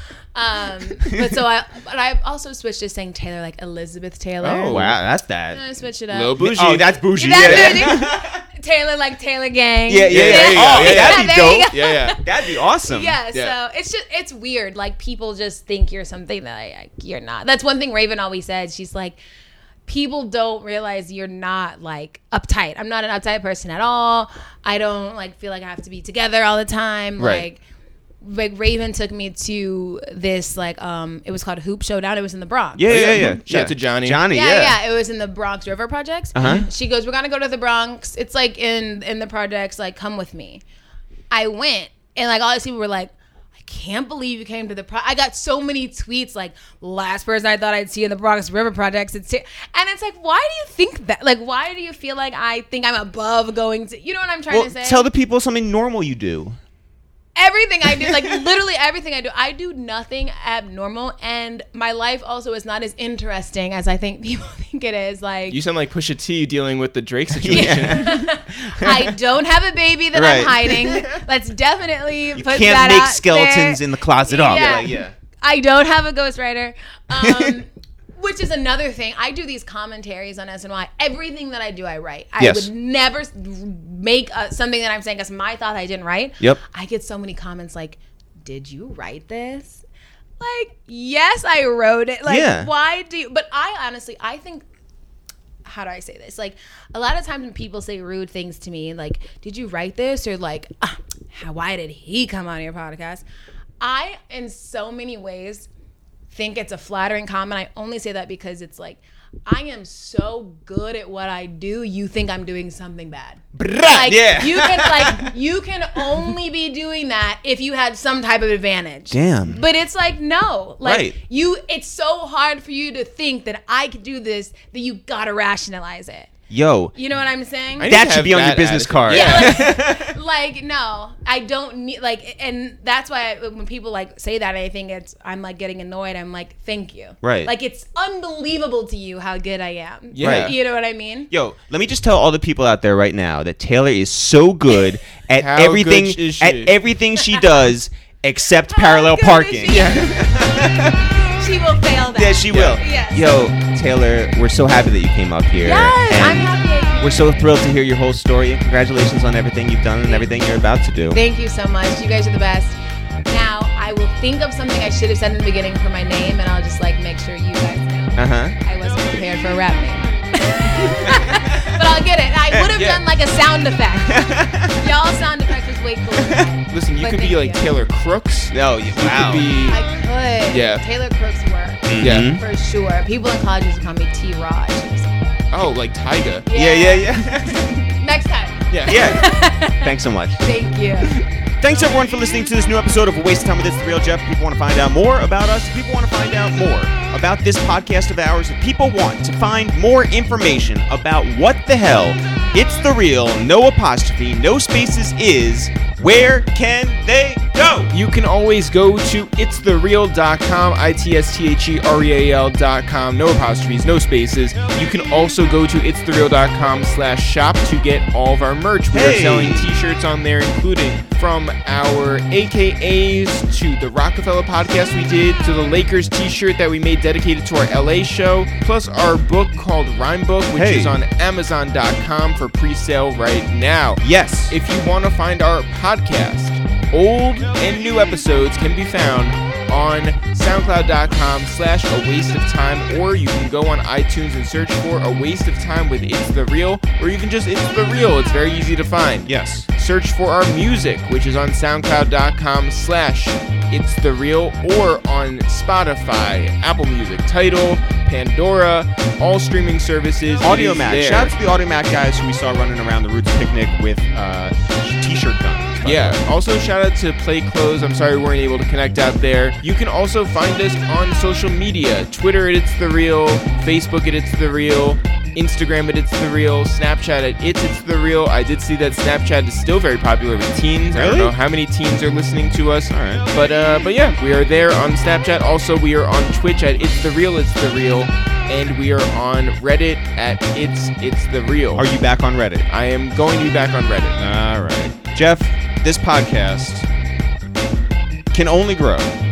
But I also switched to saying Taylor, like Elizabeth Taylor. Oh, Wow, that's that. I switched it up. Lil Bougie. Oh, that's bougie. That's Yeah. bougie. Taylor, like Taylor Gang. Yeah, yeah, Yeah, there you go. Oh, Yeah, that'd be there you dope. go. Yeah. That'd be awesome. Yeah, Yeah. so it's weird. Like people just think you're something that you're not. That's one thing Raven always said. She's like, people don't realize you're not like uptight. I'm not an uptight person at all. I don't like feel like I have to be together all the time. Right. Like Raven took me to this like it was called Hoop Showdown. It was in the Bronx. Yeah. Shout out to Johnny. Johnny, Yeah, it was in the Bronx River Projects. Uh-huh. She goes, "We're gonna go to the Bronx. It's like in the projects. Like, come with me." I went, and like all these people were like, "I can't believe you came to the I got so many tweets like, "Last person I thought I'd see in the Bronx River Projects." And it's like, why do you think that? Like, why do you feel like I think I'm above going to? You know what I'm trying Well, to say? tell the people something normal you do. Everything I do, like literally everything I do nothing abnormal, and my life also is not as interesting as I think people think it is. Like, You sound like Pusha T dealing with the Drake situation. I don't have a baby that I'm Right. hiding. Let's definitely You put can't that make out skeletons there. in the closet. Yeah. Yeah. I don't have a ghostwriter. Which is another thing. I do these commentaries on SNY. Everything that I do, I write. I Yes. would never make something that I'm saying as my thought I didn't write. Yep. I get so many comments like, did you write this? Like, yes, I wrote it. Like, Yeah. why do you? But I think, how do I say this? Like, a lot of times when people say rude things to me, like, did you write this? Or like, why did he come on your podcast? I, in so many ways, think it's a flattering comment. I only say that because it's like, I am so good at what I do, you think I'm doing something bad. Like, yeah. you can only be doing that if you had some type of advantage. Damn. But it's like, no. Like, Right. it's so hard for you to think that I could do this that you gotta rationalize it. Yo, You know what I'm saying? I need that to should have be on your that business attitude. card. Yeah, like no, I don't need and that's why when people like say that, I think I'm like getting annoyed. I'm like, thank you. Right. Like, it's unbelievable to you how good I am. Yeah. Right. You know what I mean? Yo, let me just tell all the people out there right now that Taylor is so good at How everything good is she? at everything she does except How parallel good is parking. she? She will fail that. Yeah, she will. Yes. Yo, Taylor, we're so happy that you came up here. Yes, and I'm happy. we're so thrilled to hear your whole story, and congratulations on everything you've done and everything you're about to do. Thank you so much. You guys are the best. Now, I will think of something I should have said in the beginning for my name, and I'll just like make sure you guys know. Uh-huh. I wasn't prepared for a rap name. But I'll get it. I would have Yeah. done like a sound effect. Y'all sound effect was way cooler than mine. Listen, you But could thank be like you. Taylor Crooks. No, You wow. could be. I could. Yeah. Taylor Crooks work. Yeah. For sure. People in college used to call me T-Raj. Oh, like Tyga. Yeah. Next time. Yeah. Yeah. Thanks so much. Thank you. Thanks everyone for listening to this new episode of A Waste of Time with It's the Real Jeff. If people want to find out more about us, if people want to find out more about this podcast of ours, if people want to find more information about what the hell It's the Real, no apostrophe, no spaces is, where can they go? You can always go to itsthereal.com, ITSTHEREAL.com, no apostrophes, no spaces. You can also go to itsthereal.com/shop to get all of our merch. We are Hey. selling t-shirts on there, including from our AKAs to the Rockefeller podcast we did, to the Lakers t-shirt that we made dedicated to our LA show, plus our book called Rhyme Book, which Hey. is on Amazon.com for pre-sale right now. Yes. If you want to find our podcast, old and new episodes can be found on SoundCloud.com/awasteoftime, or you can go on iTunes and search for A Waste of Time with It's the Real, or even just It's the Real. It's very easy to find. Yes. Search for our music, which is on SoundCloud.com/It's the Real, or on Spotify, Apple Music, Tidal, Pandora, all streaming services. Audio It is Mac. there. Shout out to the Audio Mac guys who we saw running around the Roots Picnic with t-shirt guns. Yeah. Also, shout out to Play Clothes. I'm sorry we weren't able to connect out there. You can also find us on social media. Twitter at It's The Real. Facebook at It's The Real. Instagram at It's The Real. Snapchat at It's The Real. I did see that Snapchat is still very popular with teens. I don't Really? know how many teens are listening to us. All right. But yeah, we are there on Snapchat. Also, we are on Twitch at It's The Real. It's The Real. And we are on Reddit at It's The Real. Are you back on Reddit? I am going to be back on Reddit. All right. Jeff, this podcast can only grow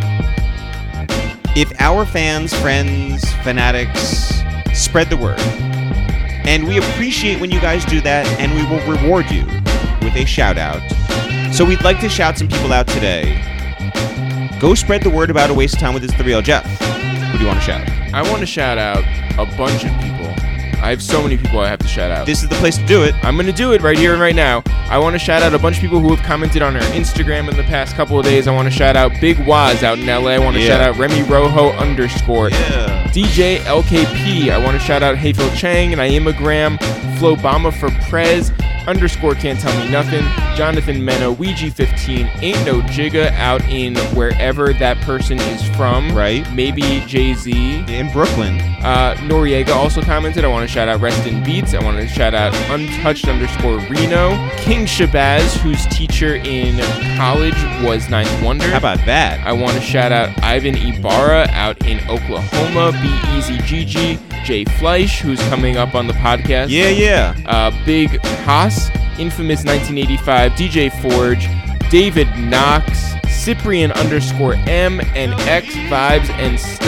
if our fans, friends, fanatics spread the word. And we appreciate when you guys do that, and we will reward you with a shout out. So we'd like to shout some people out today. Go spread the word about A Waste of Time with It's the Real. Jeff, who do you want to shout? I want to shout out a bunch of people. I have so many people I have to shout out. This is the place to do it. I'm going to do it right here and right now. I want to shout out a bunch of people who have commented on our Instagram in the past couple of days. I want to shout out Big Waz out in LA. I want to Yeah. shout out Remy Rojo _ Yeah. DJ LKP. I want to shout out Hayfield Chang and Iamagram, Flobama for Prez, _ Can't Tell Me Nothing, Jonathan Meno, Ouija15, Ain't No Jigga out in wherever that person is from. Right. Maybe Jay-Z. In Brooklyn. Noriega also commented. I want to shout out Rest in Beats. I want to shout out Untouched _ Reno. King Shabazz, whose teacher in college was Ninth Wonder. How about that? I want to shout out Ivan Ibarra out in Oklahoma. Be Easy Gigi. Jay Fleisch, who's coming up on the podcast. Yeah. Big Haas. Infamous 1985. DJ Forge. David Knox. Cyprian _ M and X Vibes and Stuff.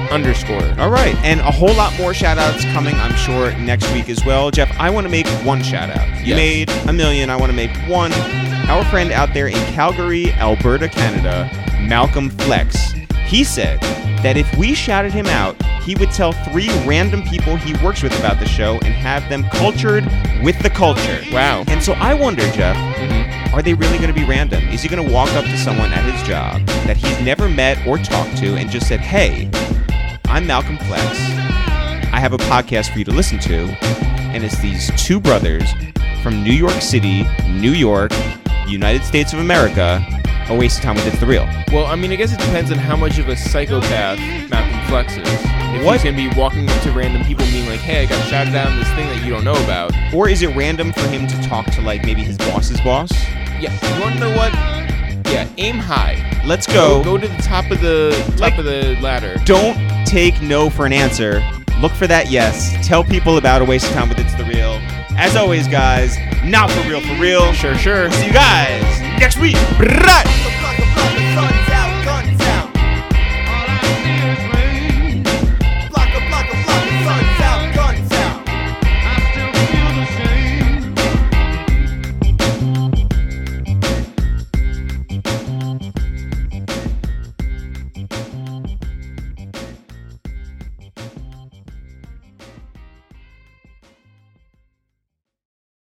_ All right, and a whole lot more shout-outs coming, I'm sure, next week as well. Jeff, I want to make one shout-out. You made a million. I want to make one. Our friend out there in Calgary, Alberta, Canada, Malcolm Flex, he said that if we shouted him out, he would tell 3 random people he works with about the show and have them cultured with the culture. Wow. And so I wonder, Jeff, are they really going to be random? Is he going to walk up to someone at his job that he's never met or talked to and just said, hey, I'm Malcolm Flex. I have a podcast for you to listen to. And it's these 2 brothers from New York City, New York, United States of America. A waste of time with It's the Real. Well, I mean, I guess it depends on how much of a psychopath Malcolm Flex is. If he's going to be walking up to random people being like, hey, I got shouted out on this thing that you don't know about. Or is it random for him to talk to, like, maybe his boss's boss? Yeah. You want to know what? Yeah, aim high. Let's go. Go to the top of the ladder. Don't take no for an answer. Look for that yes. Tell people about A Waste of Time with It's the Real. As always, guys, not for real, for real. Sure. See you guys next week. Right.